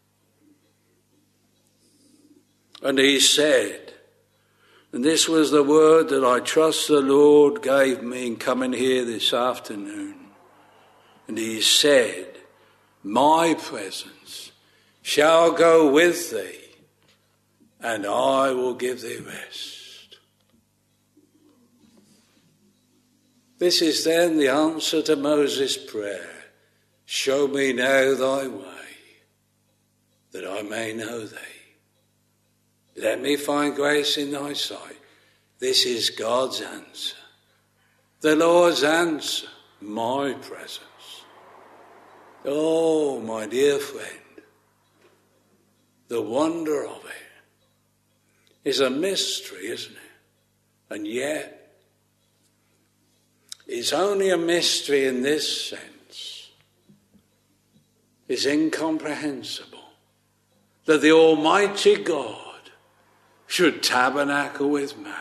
And he said, and this was the word that I trust the Lord gave me in coming here this afternoon. And he said, my presence shall go with thee, and I will give thee rest. This is then the answer to Moses' prayer. Show me now thy way, that I may know thee. Let me find grace in thy sight. This is God's answer. The Lord's answer, my presence. Oh, my dear friend, the wonder of it is a mystery, isn't it? And yet, it's only a mystery in this sense. It's incomprehensible that the Almighty God should tabernacle with man.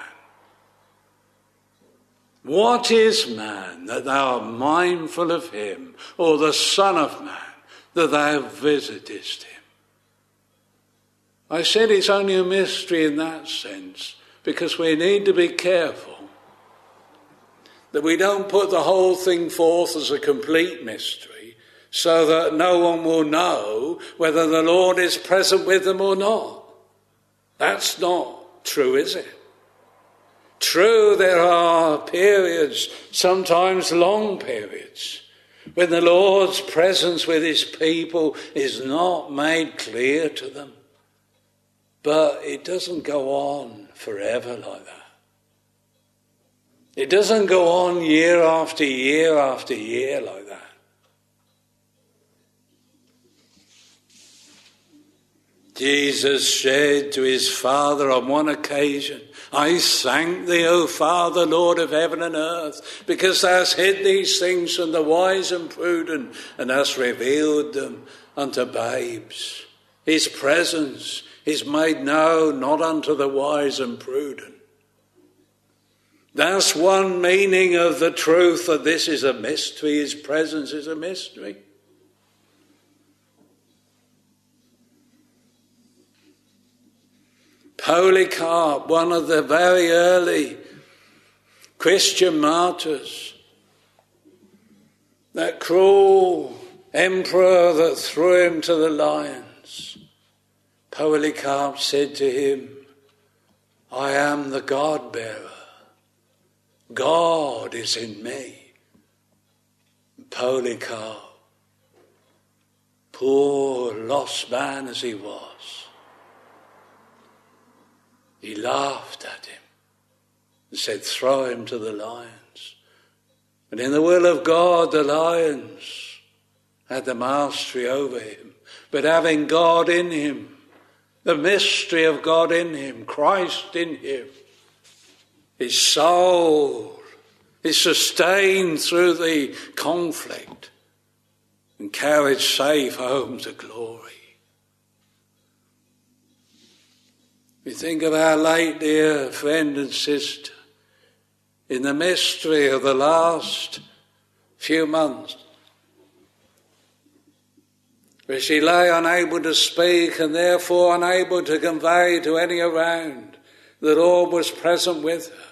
What is man that thou art mindful of him, or the Son of Man that thou visitest him? I said it's only a mystery in that sense because we need to be careful that we don't put the whole thing forth as a complete mystery so that no one will know whether the Lord is present with them or not. That's not true, is it? True, there are periods, sometimes long periods, when the Lord's presence with his people is not made clear to them. But it doesn't go on forever like that. It doesn't go on year after year after year like that. Jesus said to his Father on one occasion, I thank thee, O Father, Lord of heaven and earth, because thou hast hid these things from the wise and prudent, and hast revealed them unto babes. His presence is made known not unto the wise and prudent. That's one meaning of the truth that this is a mystery. His presence is a mystery. Polycarp, one of the very early Christian martyrs, that cruel emperor that threw him to the lions, Polycarp said to him, I am the God-bearer. God is in me. Polycarp, poor lost man as he was, he laughed at him and said, throw him to the lions. And in the will of God, the lions had the mastery over him. but having God in him, the mystery of God in him, Christ in him, his soul is sustained through the conflict and carried safe home to glory. We think of our late dear friend and sister in the mystery of the last few months, where she lay unable to speak and therefore unable to convey to any around that all was present with her.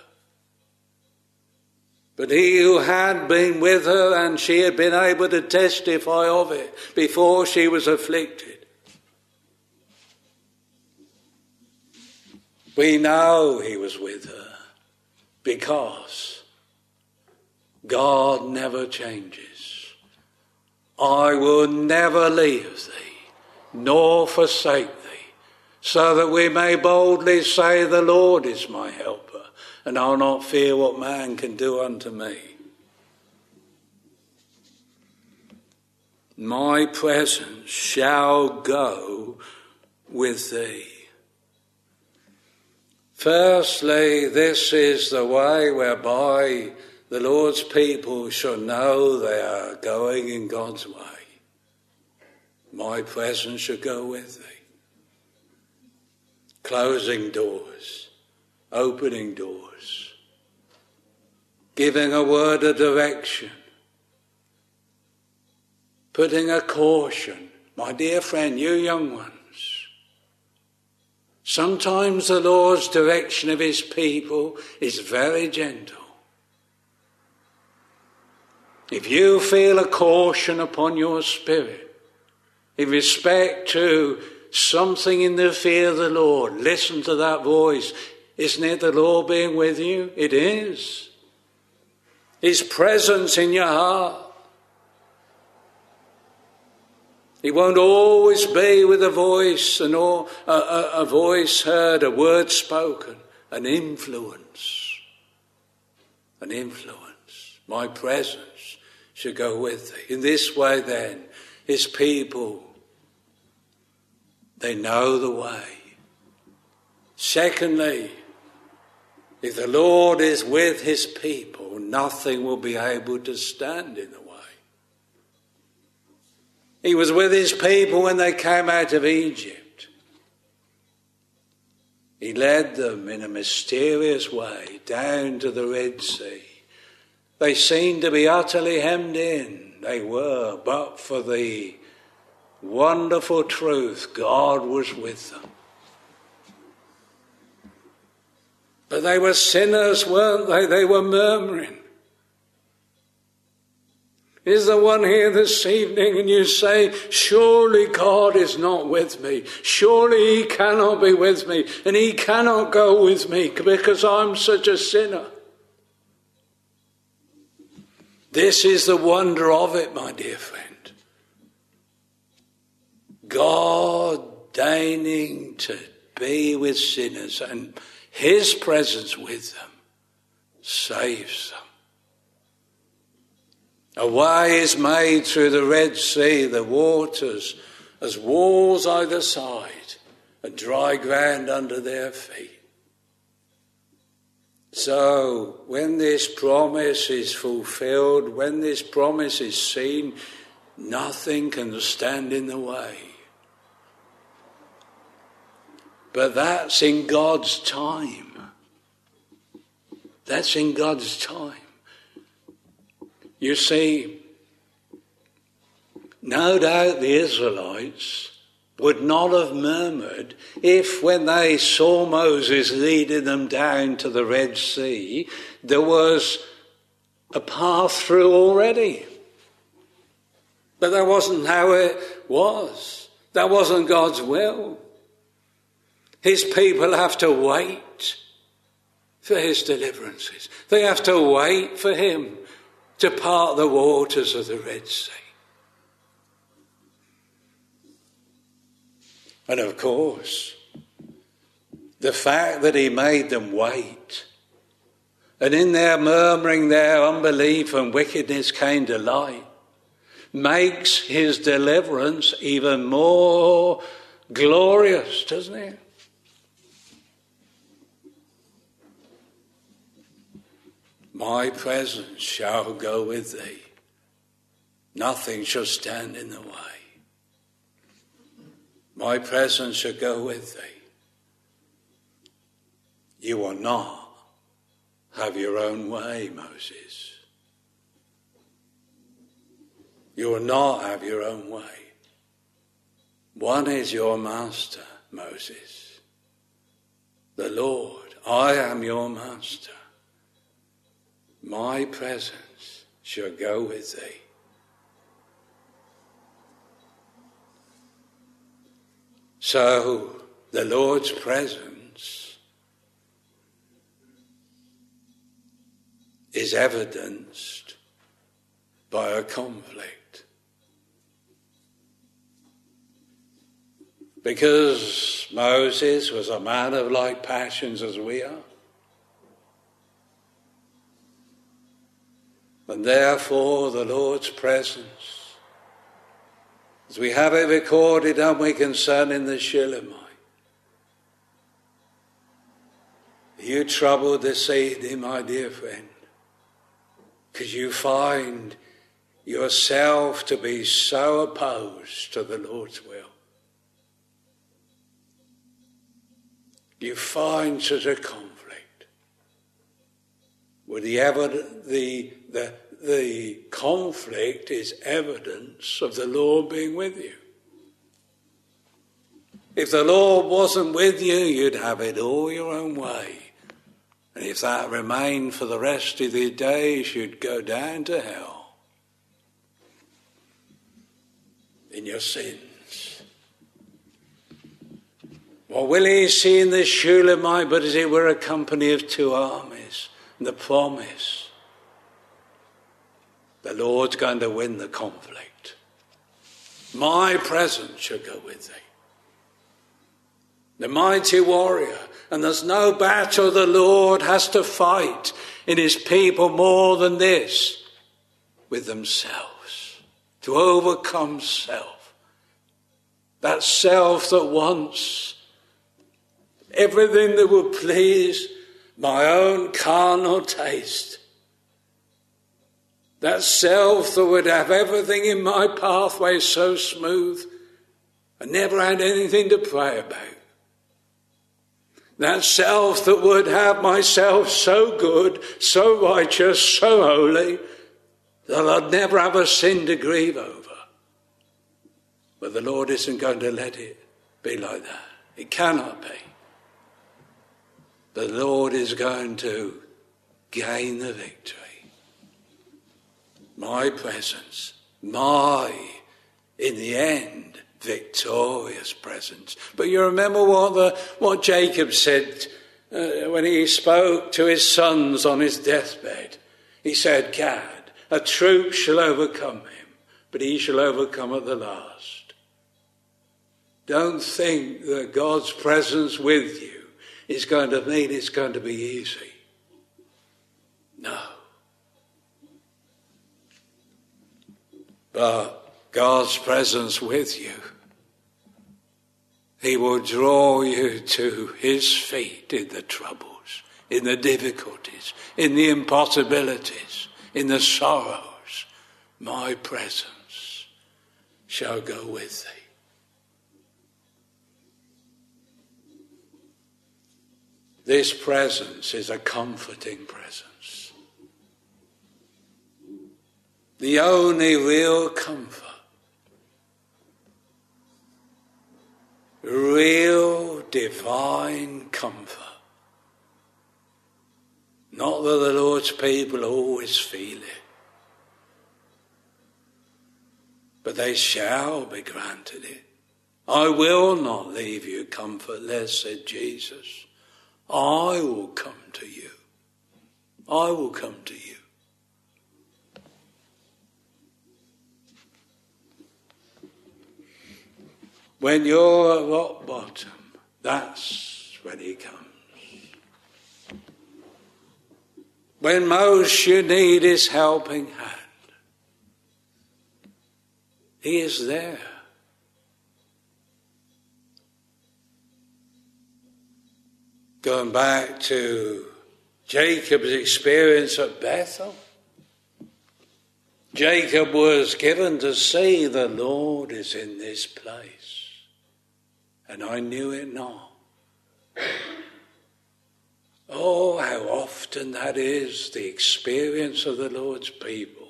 But he who had been with her, and she had been able to testify of it before she was afflicted. We know he was with her because God never changes. I will never leave thee, nor forsake thee, so that we may boldly say, the Lord is my helper, and I'll not fear what man can do unto me. My presence shall go with thee. Firstly, this is the way whereby the Lord's people shall know they are going in God's way. My presence shall go with thee. Closing doors, opening doors, giving a word of direction, putting a caution. My dear friend, you young ones, sometimes the Lord's direction of his people is very gentle. If you feel a caution upon your spirit in respect to something in the fear of the Lord, listen to that voice. Isn't it the Lord being with you? It is. His presence in your heart. He won't always be with a voice, and all, a, a, a voice heard, a word spoken, an influence. An influence. My presence should go with thee. In this way then, his people, they know the way. Secondly, if the Lord is with his people, nothing will be able to stand in the way. He was with his people when they came out of Egypt. He led them in a mysterious way down to the Red Sea. They seemed to be utterly hemmed in. They were, but for the wonderful truth, God was with them. But they were sinners, weren't they? They were murmuring. Is there one here this evening and you say, surely God is not with me. Surely he cannot be with me, and he cannot go with me because I'm such a sinner. This is the wonder of it, my dear friend. God deigning to be with sinners, and his presence with them saves them. A way is made through the Red Sea, the waters as walls either side, and dry ground under their feet. So when this promise is fulfilled, when this promise is seen, nothing can stand in the way. But that's in God's time. That's in God's time. You see, no doubt the Israelites would not have murmured if, when they saw Moses leading them down to the Red Sea, there was a path through already. But that wasn't how it was. That wasn't God's will. His people have to wait for his deliverances. They have to wait for him to part the waters of the Red Sea. And of course, the fact that he made them wait, and in their murmuring, their unbelief and wickedness came to light, makes his deliverance even more glorious, doesn't it? My presence shall go with thee. Nothing shall stand in the way. My presence shall go with thee. You will not have your own way, Moses. You will not have your own way. One is your master, Moses. The Lord, I am your master. My presence shall go with thee. So the Lord's presence is evidenced by a conflict. Because Moses was a man of like passions as we are. And therefore the Lord's presence, as we have it recorded, and we can send in the Shulamite. Are you troubled this evening, my dear friend? Because you find yourself to be so opposed to the Lord's will. You find such a conflict. Well, the, evidence, the, the, the conflict is evidence of the Lord being with you. If the Lord wasn't with you, you'd have it all your own way. And if that remained for the rest of the days, you'd go down to hell in your sins. What will he see in the Shulamite but as it were a company of two armies? And the promise, the Lord's going to win the conflict. My presence shall go with thee. The mighty warrior, and there's no battle the Lord has to fight in his people more than this, with themselves, to overcome self. That self that wants everything that will please my own carnal taste. That self that would have everything in my pathway so smooth and never had anything to pray about. That self that would have myself so good, so righteous, so holy, that I'd never have a sin to grieve over. But the Lord isn't going to let it be like that. It cannot be. The Lord is going to gain the victory. My presence, my, in the end, victorious presence. But you remember what the what Jacob said uh, when he spoke to his sons on his deathbed. He said, Gad, a troop shall overcome him, but he shall overcome at the last. Don't think that God's presence with you is going to mean it's going to be easy. No. But God's presence with you, he will draw you to his feet in the troubles, in the difficulties, in the impossibilities, in the sorrows. My presence shall go with thee. This presence is a comforting presence. The only real comfort, real divine comfort. Not that the Lord's people always feel it, but they shall be granted it. I will not leave you comfortless, said Jesus. I will come to you. I will come to you. When you're at rock bottom, that's when he comes. When most you need his helping hand, He is there. Going back to Jacob's experience at Bethel, Jacob was given to see the Lord is in this place, and I knew it not. Oh, how often that is the experience of the Lord's people.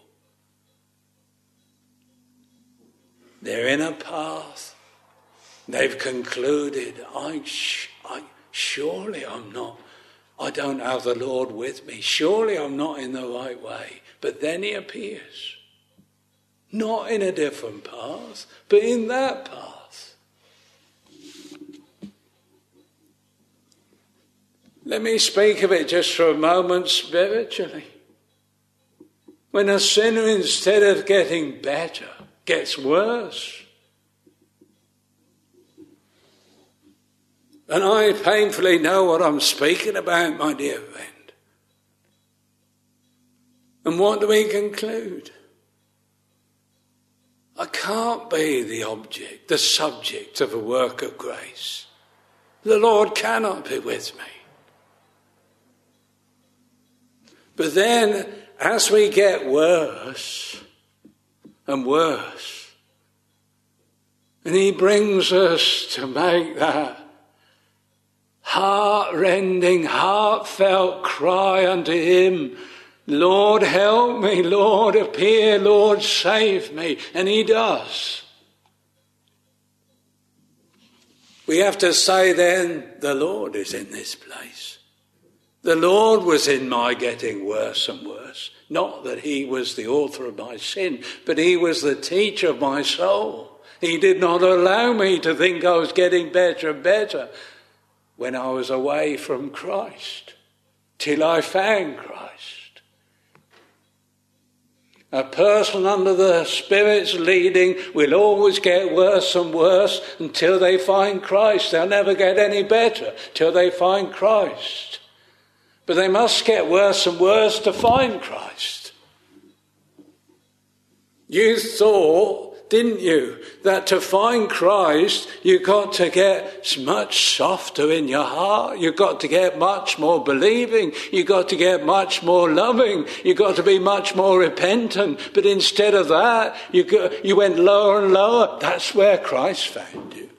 They're in a path. They've concluded, I, I surely I'm not, I don't have the Lord with me. Surely I'm not in the right way. But then he appears. Not in a different path, but in that path. Let me speak of it just for a moment spiritually. When a sinner, instead of getting better, gets worse. And I painfully know what I'm speaking about, my dear friend. And what do we conclude? I can't be the object, the subject of a work of grace. The Lord cannot be with me. But then, as we get worse and worse, and he brings us to make that heart-rending, heartfelt cry unto him, Lord, help me, Lord, appear, Lord, save me. And he does. We have to say then, the Lord is in this place. The Lord was in my getting worse and worse. Not that he was the author of my sin, but he was the teacher of my soul. He did not allow me to think I was getting better and better when I was away from Christ, till I found Christ. A person under the Spirit's leading will always get worse and worse until they find Christ. They'll never get any better till they find Christ. But they must get worse and worse to find Christ. You thought, didn't you, that to find Christ, you got to get much softer in your heart. You got to get much more believing. You got to get much more loving. You got to be much more repentant. But instead of that, you go, you went lower and lower. That's where Christ found you.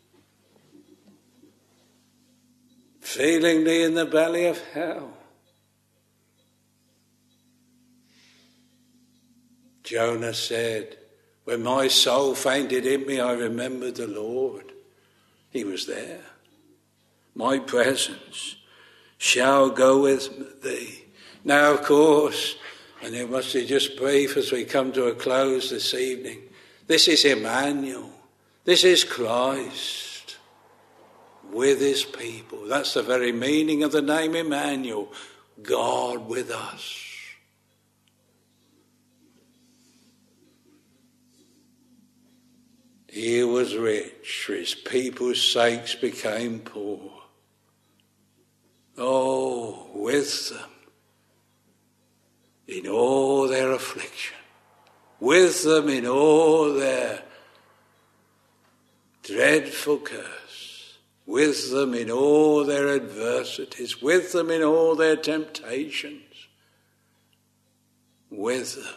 Feelingly in the belly of hell. Jonah said, when my soul fainted in me, I remembered the Lord. He was there. My presence shall go with thee. Now, of course, and it must be just brief as we come to a close this evening, this is Emmanuel. This is Christ with his people. That's the very meaning of the name Emmanuel, God with us. He was rich, for his people's sakes became poor. Oh, with them, in all their affliction, with them in all their dreadful curse, with them in all their adversities, with them in all their temptations, with them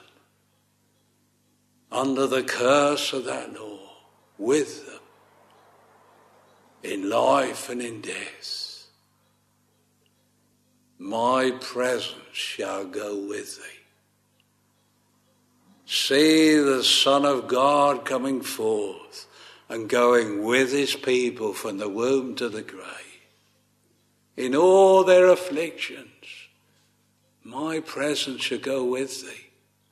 under the curse of that law, with them in life and in death. My presence shall go with thee. See the Son of God coming forth and going with his people from the womb to the grave. In all their afflictions, my presence shall go with thee.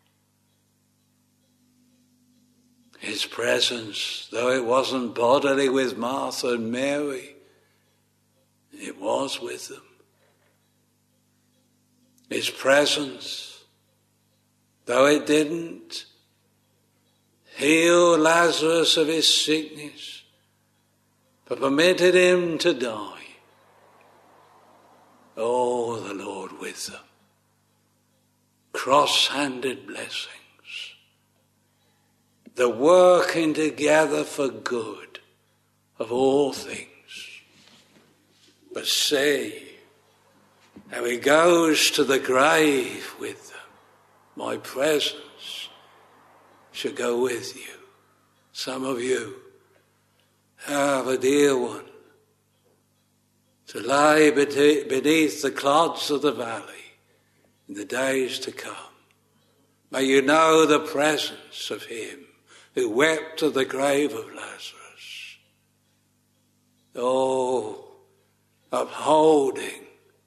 His presence, though it wasn't bodily with Martha and Mary, it was with them. His presence, though it didn't heal Lazarus of his sickness, but permitted him to die. Oh, the Lord with them. Cross-handed blessing. the working together for good of all things. But see how he goes to the grave with them. My presence shall go with you. Some of you have a dear one to lay beneath the clods of the valley in the days to come. May you know the presence of him who wept at the grave of Lazarus. Oh, upholding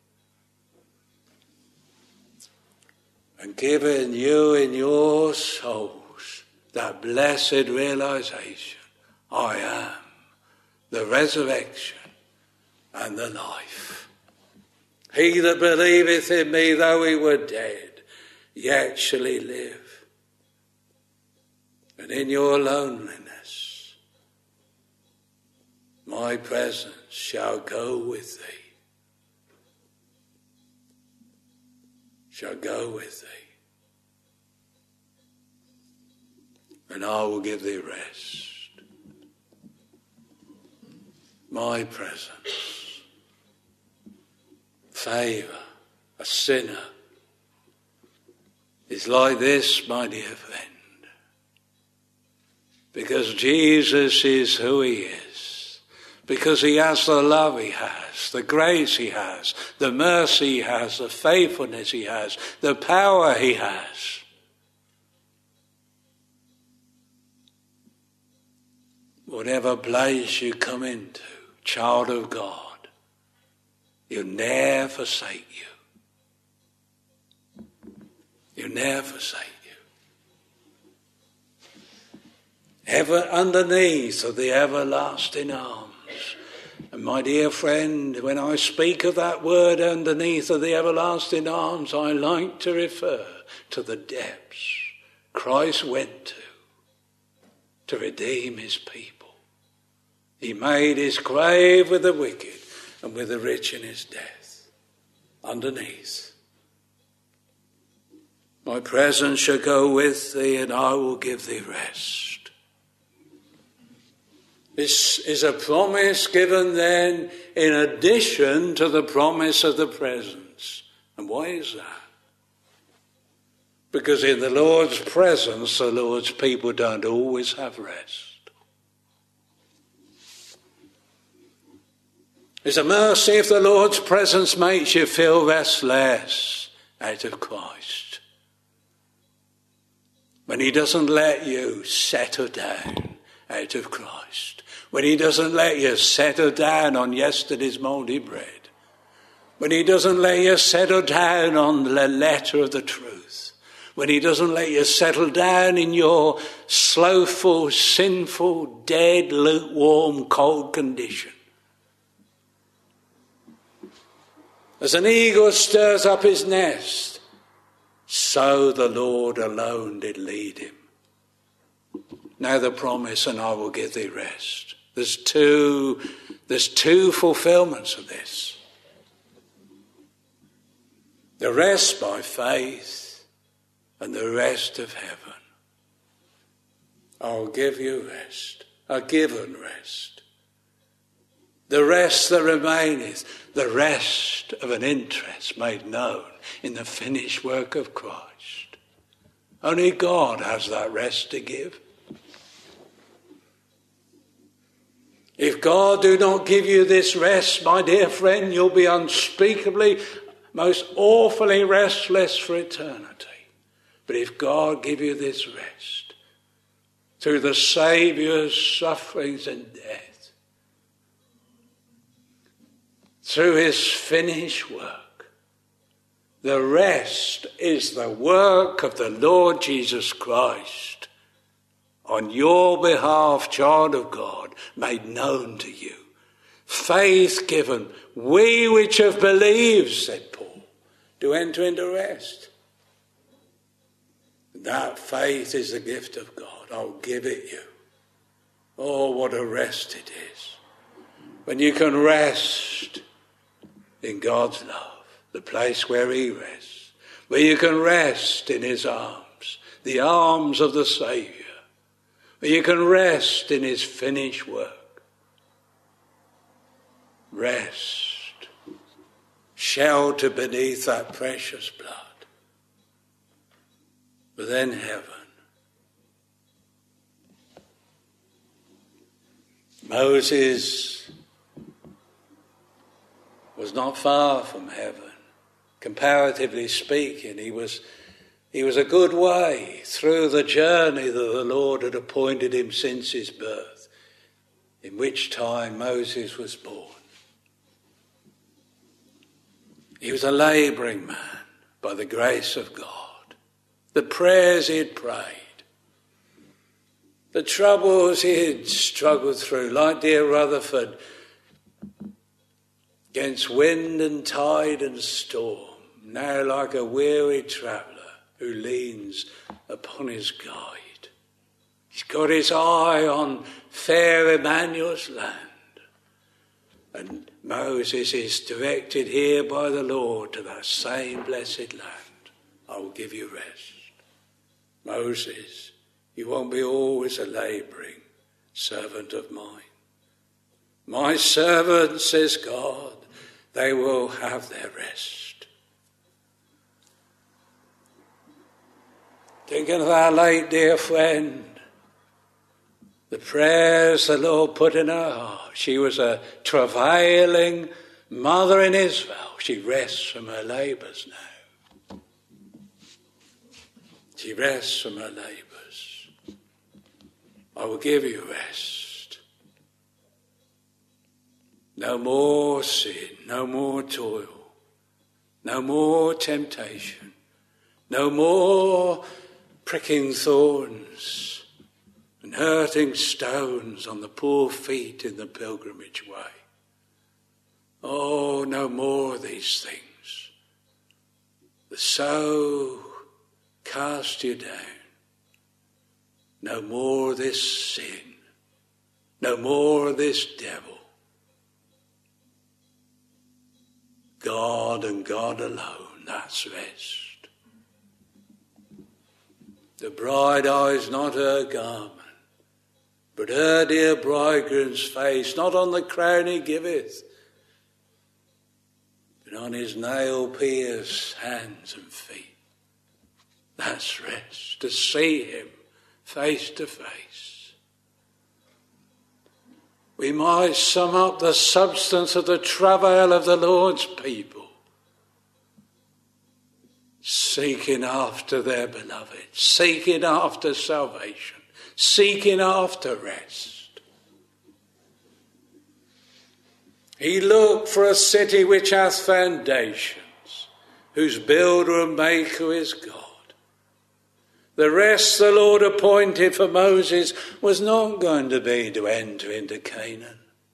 and giving you in your souls that blessed realization, I am the resurrection and the life. He that believeth in me, though he were dead, yet shall he live. And in your loneliness, my presence shall go with thee. Shall go with thee. And I will give thee rest. My presence, favour, a sinner, is like this, my dear friend. Because Jesus is who he is. Because he has the love he has, the grace he has, the mercy he has, the faithfulness he has, the power he has. Whatever place you come into, child of God, he'll never forsake you. He'll never forsake you. Ever underneath of the everlasting arms. And my dear friend, when I speak of that word underneath of the everlasting arms, I like to refer to the depths Christ went to to redeem his people. He made his grave with the wicked and with the rich in his death. Underneath. My presence shall go with thee, and I will give thee rest. This is a promise given then in addition to the promise of the presence. And why is that? Because in the Lord's presence, the Lord's people don't always have rest. It's a mercy if the Lord's presence makes you feel restless out of Christ. When he doesn't let you settle down out of Christ. When he doesn't let you settle down on yesterday's mouldy bread. When he doesn't let you settle down on the letter of the truth. When he doesn't let you settle down in your slothful, sinful, dead, lukewarm, cold condition. As an eagle stirs up his nest, so the Lord alone did lead him. Now the promise, and I will give thee rest. There's two, there's two fulfillments of this. The rest by faith and the rest of heaven. I'll give you rest, a given rest. The rest that remaineth, the rest of an interest made known in the finished work of Christ. Only God has that rest to give. If God do not give you this rest, my dear friend, you'll be unspeakably, most awfully restless for eternity. But if God give you this rest, through the Saviour's sufferings and death, through his finished work. The rest is the work of the Lord Jesus Christ on your behalf, child of God, made known to you. Faith given, we which have believed, said Paul, do enter into rest. That faith is the gift of God. I'll give it you. Oh, what a rest it is. When you can rest in God's love, the place where he rests, where you can rest in his arms, the arms of the Saviour, But you can rest in his finished work. Rest. Shelter beneath that precious blood. But then heaven. Moses was not far from heaven. Comparatively speaking, he was, he was a good way through the journey that the Lord had appointed him since his birth, in which time Moses was born. He was a labouring man by the grace of God. The prayers he had prayed, the troubles he had struggled through, like dear Rutherford, against wind and tide and storm, now like a weary traveller who leans upon his guide. He's got his eye on fair Emmanuel's land. And Moses is directed here by the Lord to that same blessed land. I will give you rest. Moses, you won't be always a labouring servant of mine. My servants, says God, they will have their rest. Thinking of our late dear friend, the prayers the Lord put in her heart. She was a travailing mother in Israel. She rests from her labours now. She rests from her labours. I will give you rest. No more sin, no more toil, no more temptation, no more pricking thorns and hurting stones on the poor feet in the pilgrimage way. Oh, no more of these things that so cast you down. No more of this sin. No more of this devil. God and God alone, that's rest. The bride eyes not her garment, but her dear bridegroom's face, not on the crown he giveth, but on his nail-pierced hands and feet. That's rest, to see him face to face. We might sum up the substance of the travail of the Lord's people, seeking after their beloved, seeking after salvation, seeking after rest. He looked for a city which hath foundations, whose builder and maker is God. The rest the Lord appointed for Moses was not going to be to enter into Canaan.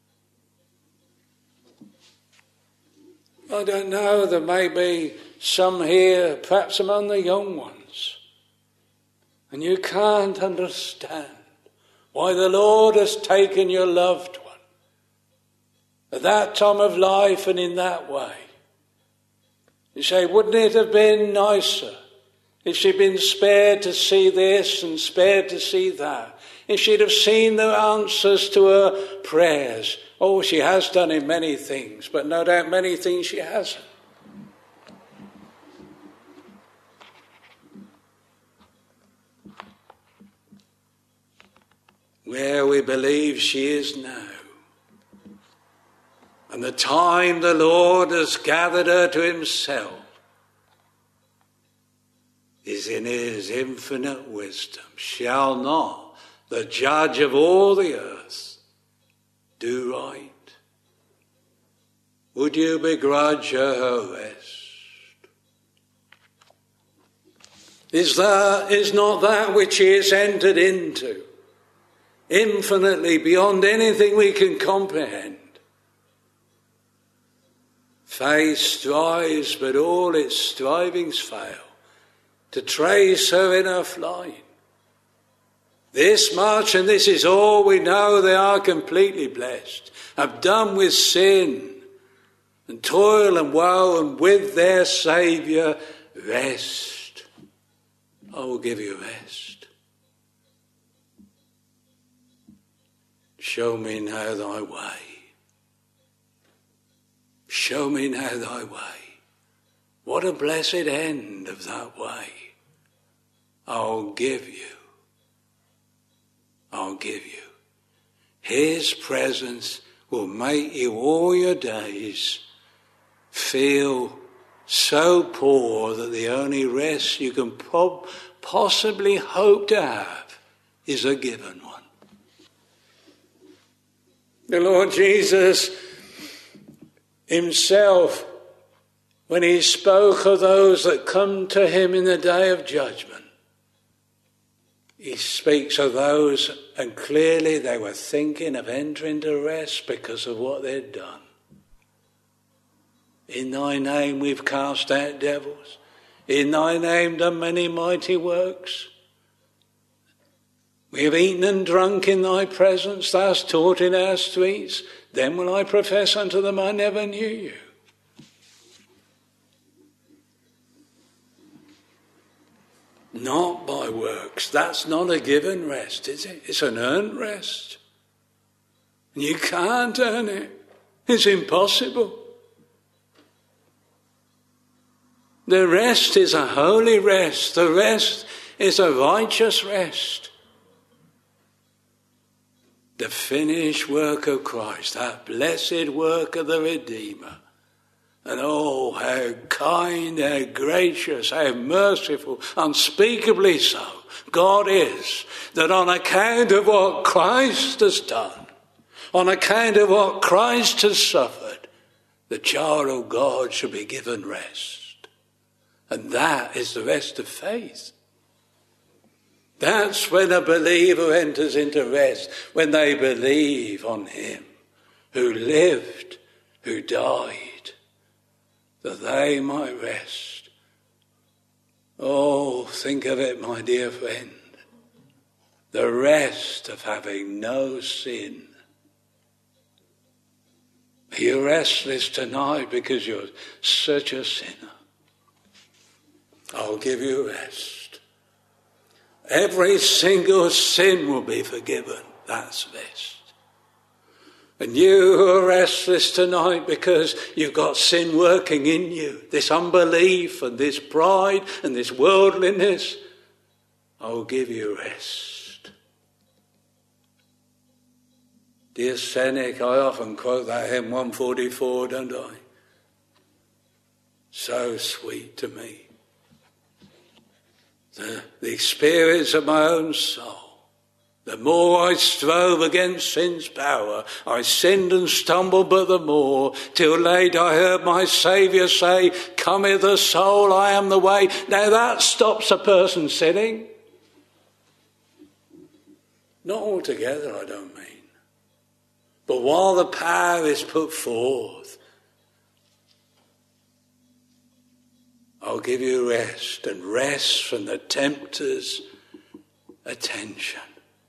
I don't know, there may be some here, perhaps among the young ones, and you can't understand why the Lord has taken your loved one at that time of life and in that way. You say, wouldn't it have been nicer if she'd been spared to see this and spared to see that? If she'd have seen the answers to her prayers. Oh, she has done in many things, but no doubt many things she hasn't. Where we believe she is now, and the time the Lord has gathered her to himself, is in his infinite wisdom. Shall not the judge of all the earth do right? Would you begrudge her rest? Is that, is not that which he has entered into infinitely beyond anything we can comprehend? Faith strives, but all its strivings fail to trace her in her flight. This much, and this is all we know, they are completely blessed, have done with sin and toil and woe, and with their Saviour rest. I will give you rest. Show me now thy way. Show me now thy way. What a blessed end of that way. I'll give you. I'll give you. His presence will make you all your days feel so poor that the only rest you can po- possibly hope to have is a given one. The Lord Jesus himself, when he spoke of those that come to him in the day of judgment, he speaks of those, and clearly they were thinking of entering to rest because of what they'd done. In thy name we've cast out devils. In thy name done many mighty works. We have eaten and drunk in thy presence. Thou hast taught in our streets. Then will I profess unto them, I never knew you. Not by works. That's not a given rest, is it? It's an earned rest. And you can't earn it. It's impossible. The rest is a holy rest. The rest is a righteous rest. The finished work of Christ, that blessed work of the Redeemer. And oh, how kind, how gracious, how merciful, unspeakably so God is, that on account of what Christ has done, on account of what Christ has suffered, the child of God should be given rest. And that is the rest of faith. That's when a believer enters into rest, when they believe on him who lived, who died, that they might rest. Oh, think of it, my dear friend. The rest of having no sin. Are you restless tonight because you're such a sinner? I'll give you rest. Every single sin will be forgiven. That's rest. And you who are restless tonight because you've got sin working in you, this unbelief and this pride and this worldliness, I'll give you rest. Dear Cynic, I often quote that hymn one forty-four, don't I? So sweet to me. The, the experience of my own soul. The more I strove against sin's power, I sinned and stumbled but the more, till late I heard my Saviour say, come hither soul, I am the way. Now that stops a person sinning. Not altogether, I don't mean. But while the power is put forth, I'll give you rest, and rest from the tempter's attention.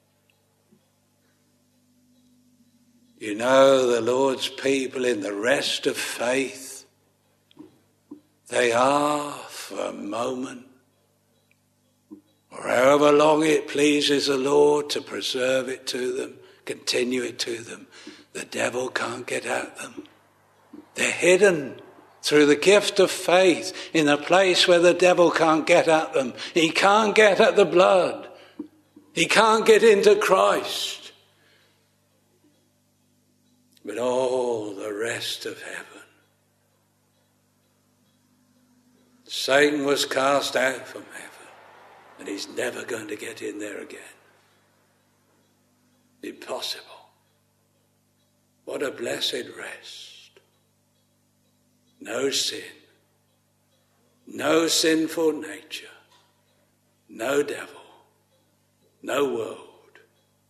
You know, the Lord's people in the rest of faith, they are for a moment, or however long it pleases the Lord to preserve it to them, continue it to them, the devil can't get at them. They're hidden through the gift of faith in a place where the devil can't get at them. He can't get at the blood. He can't get into Christ. But all the rest of heaven. Satan was cast out from heaven, and he's never going to get in there again. Impossible. What a blessed rest. No sin, no sinful nature, no devil, no world.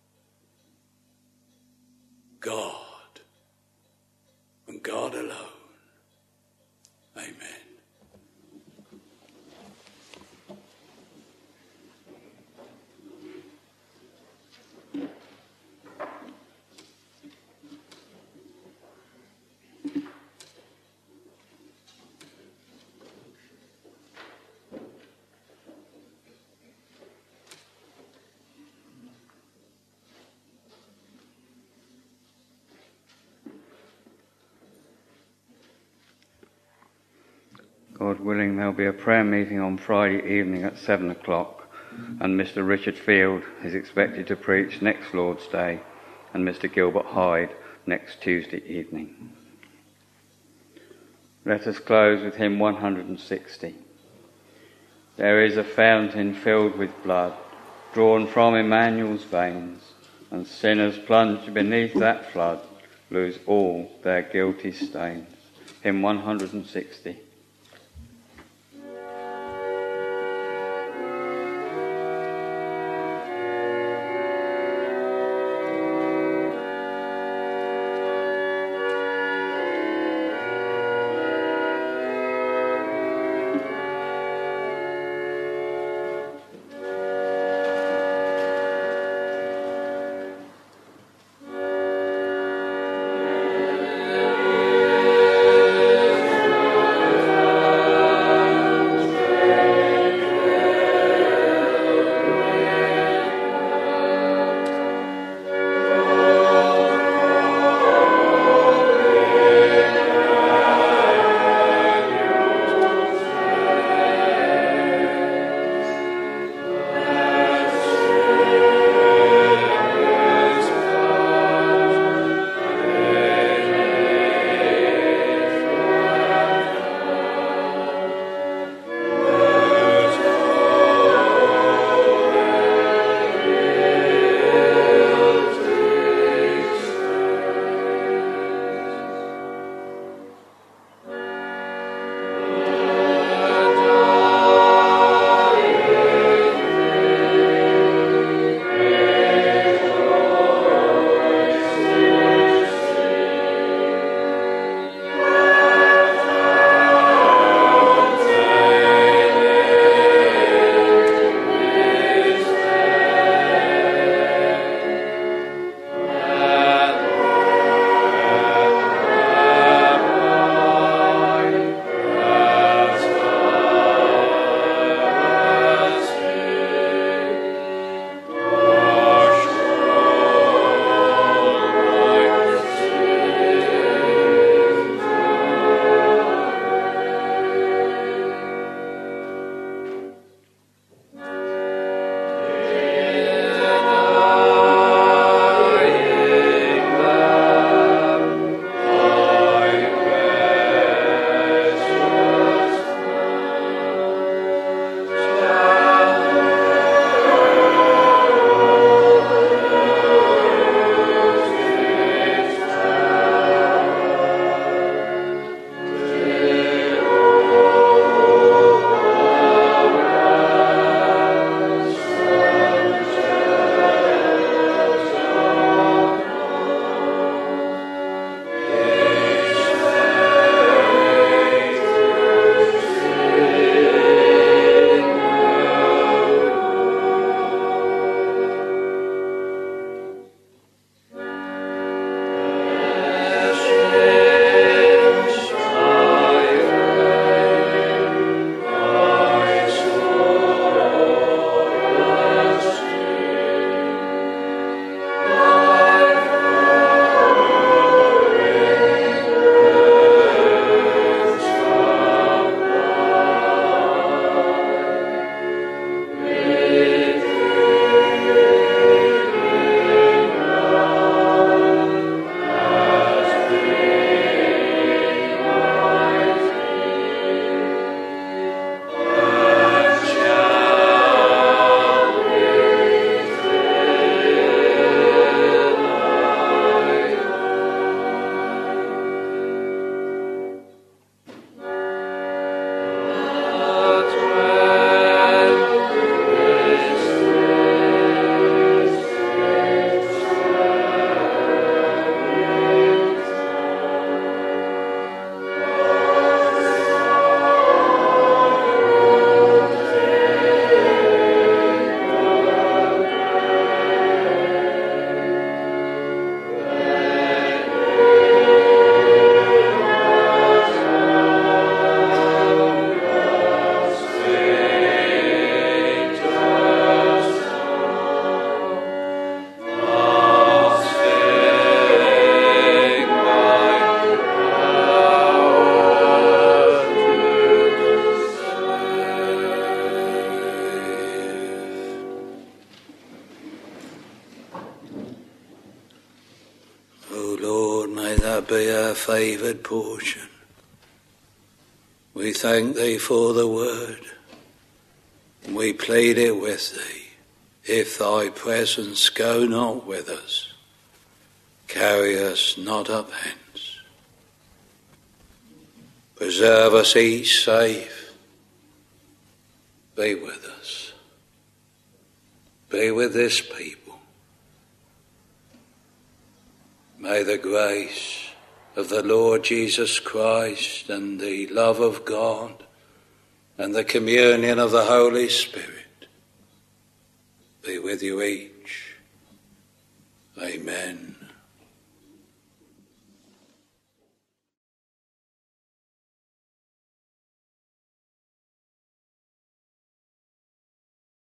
God, and God alone. Amen. God willing, there'll be a prayer meeting on Friday evening at seven o'clock, and Mister Richard Field is expected to preach next Lord's Day, and Mister Gilbert Hyde next Tuesday evening. Let us close with hymn one hundred sixty. There is a fountain filled with blood, drawn from Emmanuel's veins, and sinners plunged beneath that flood lose all their guilty stains. Hymn one hundred sixty. Amen. manna be our favoured portion. We thank thee for the word. We plead it with thee. If thy presence go not with us, carry us not up hence. Preserve us each safe. Be with us. Be with this people. May the grace of the Lord Jesus Christ and the love of God and the communion of the Holy Spirit be with you each. Amen.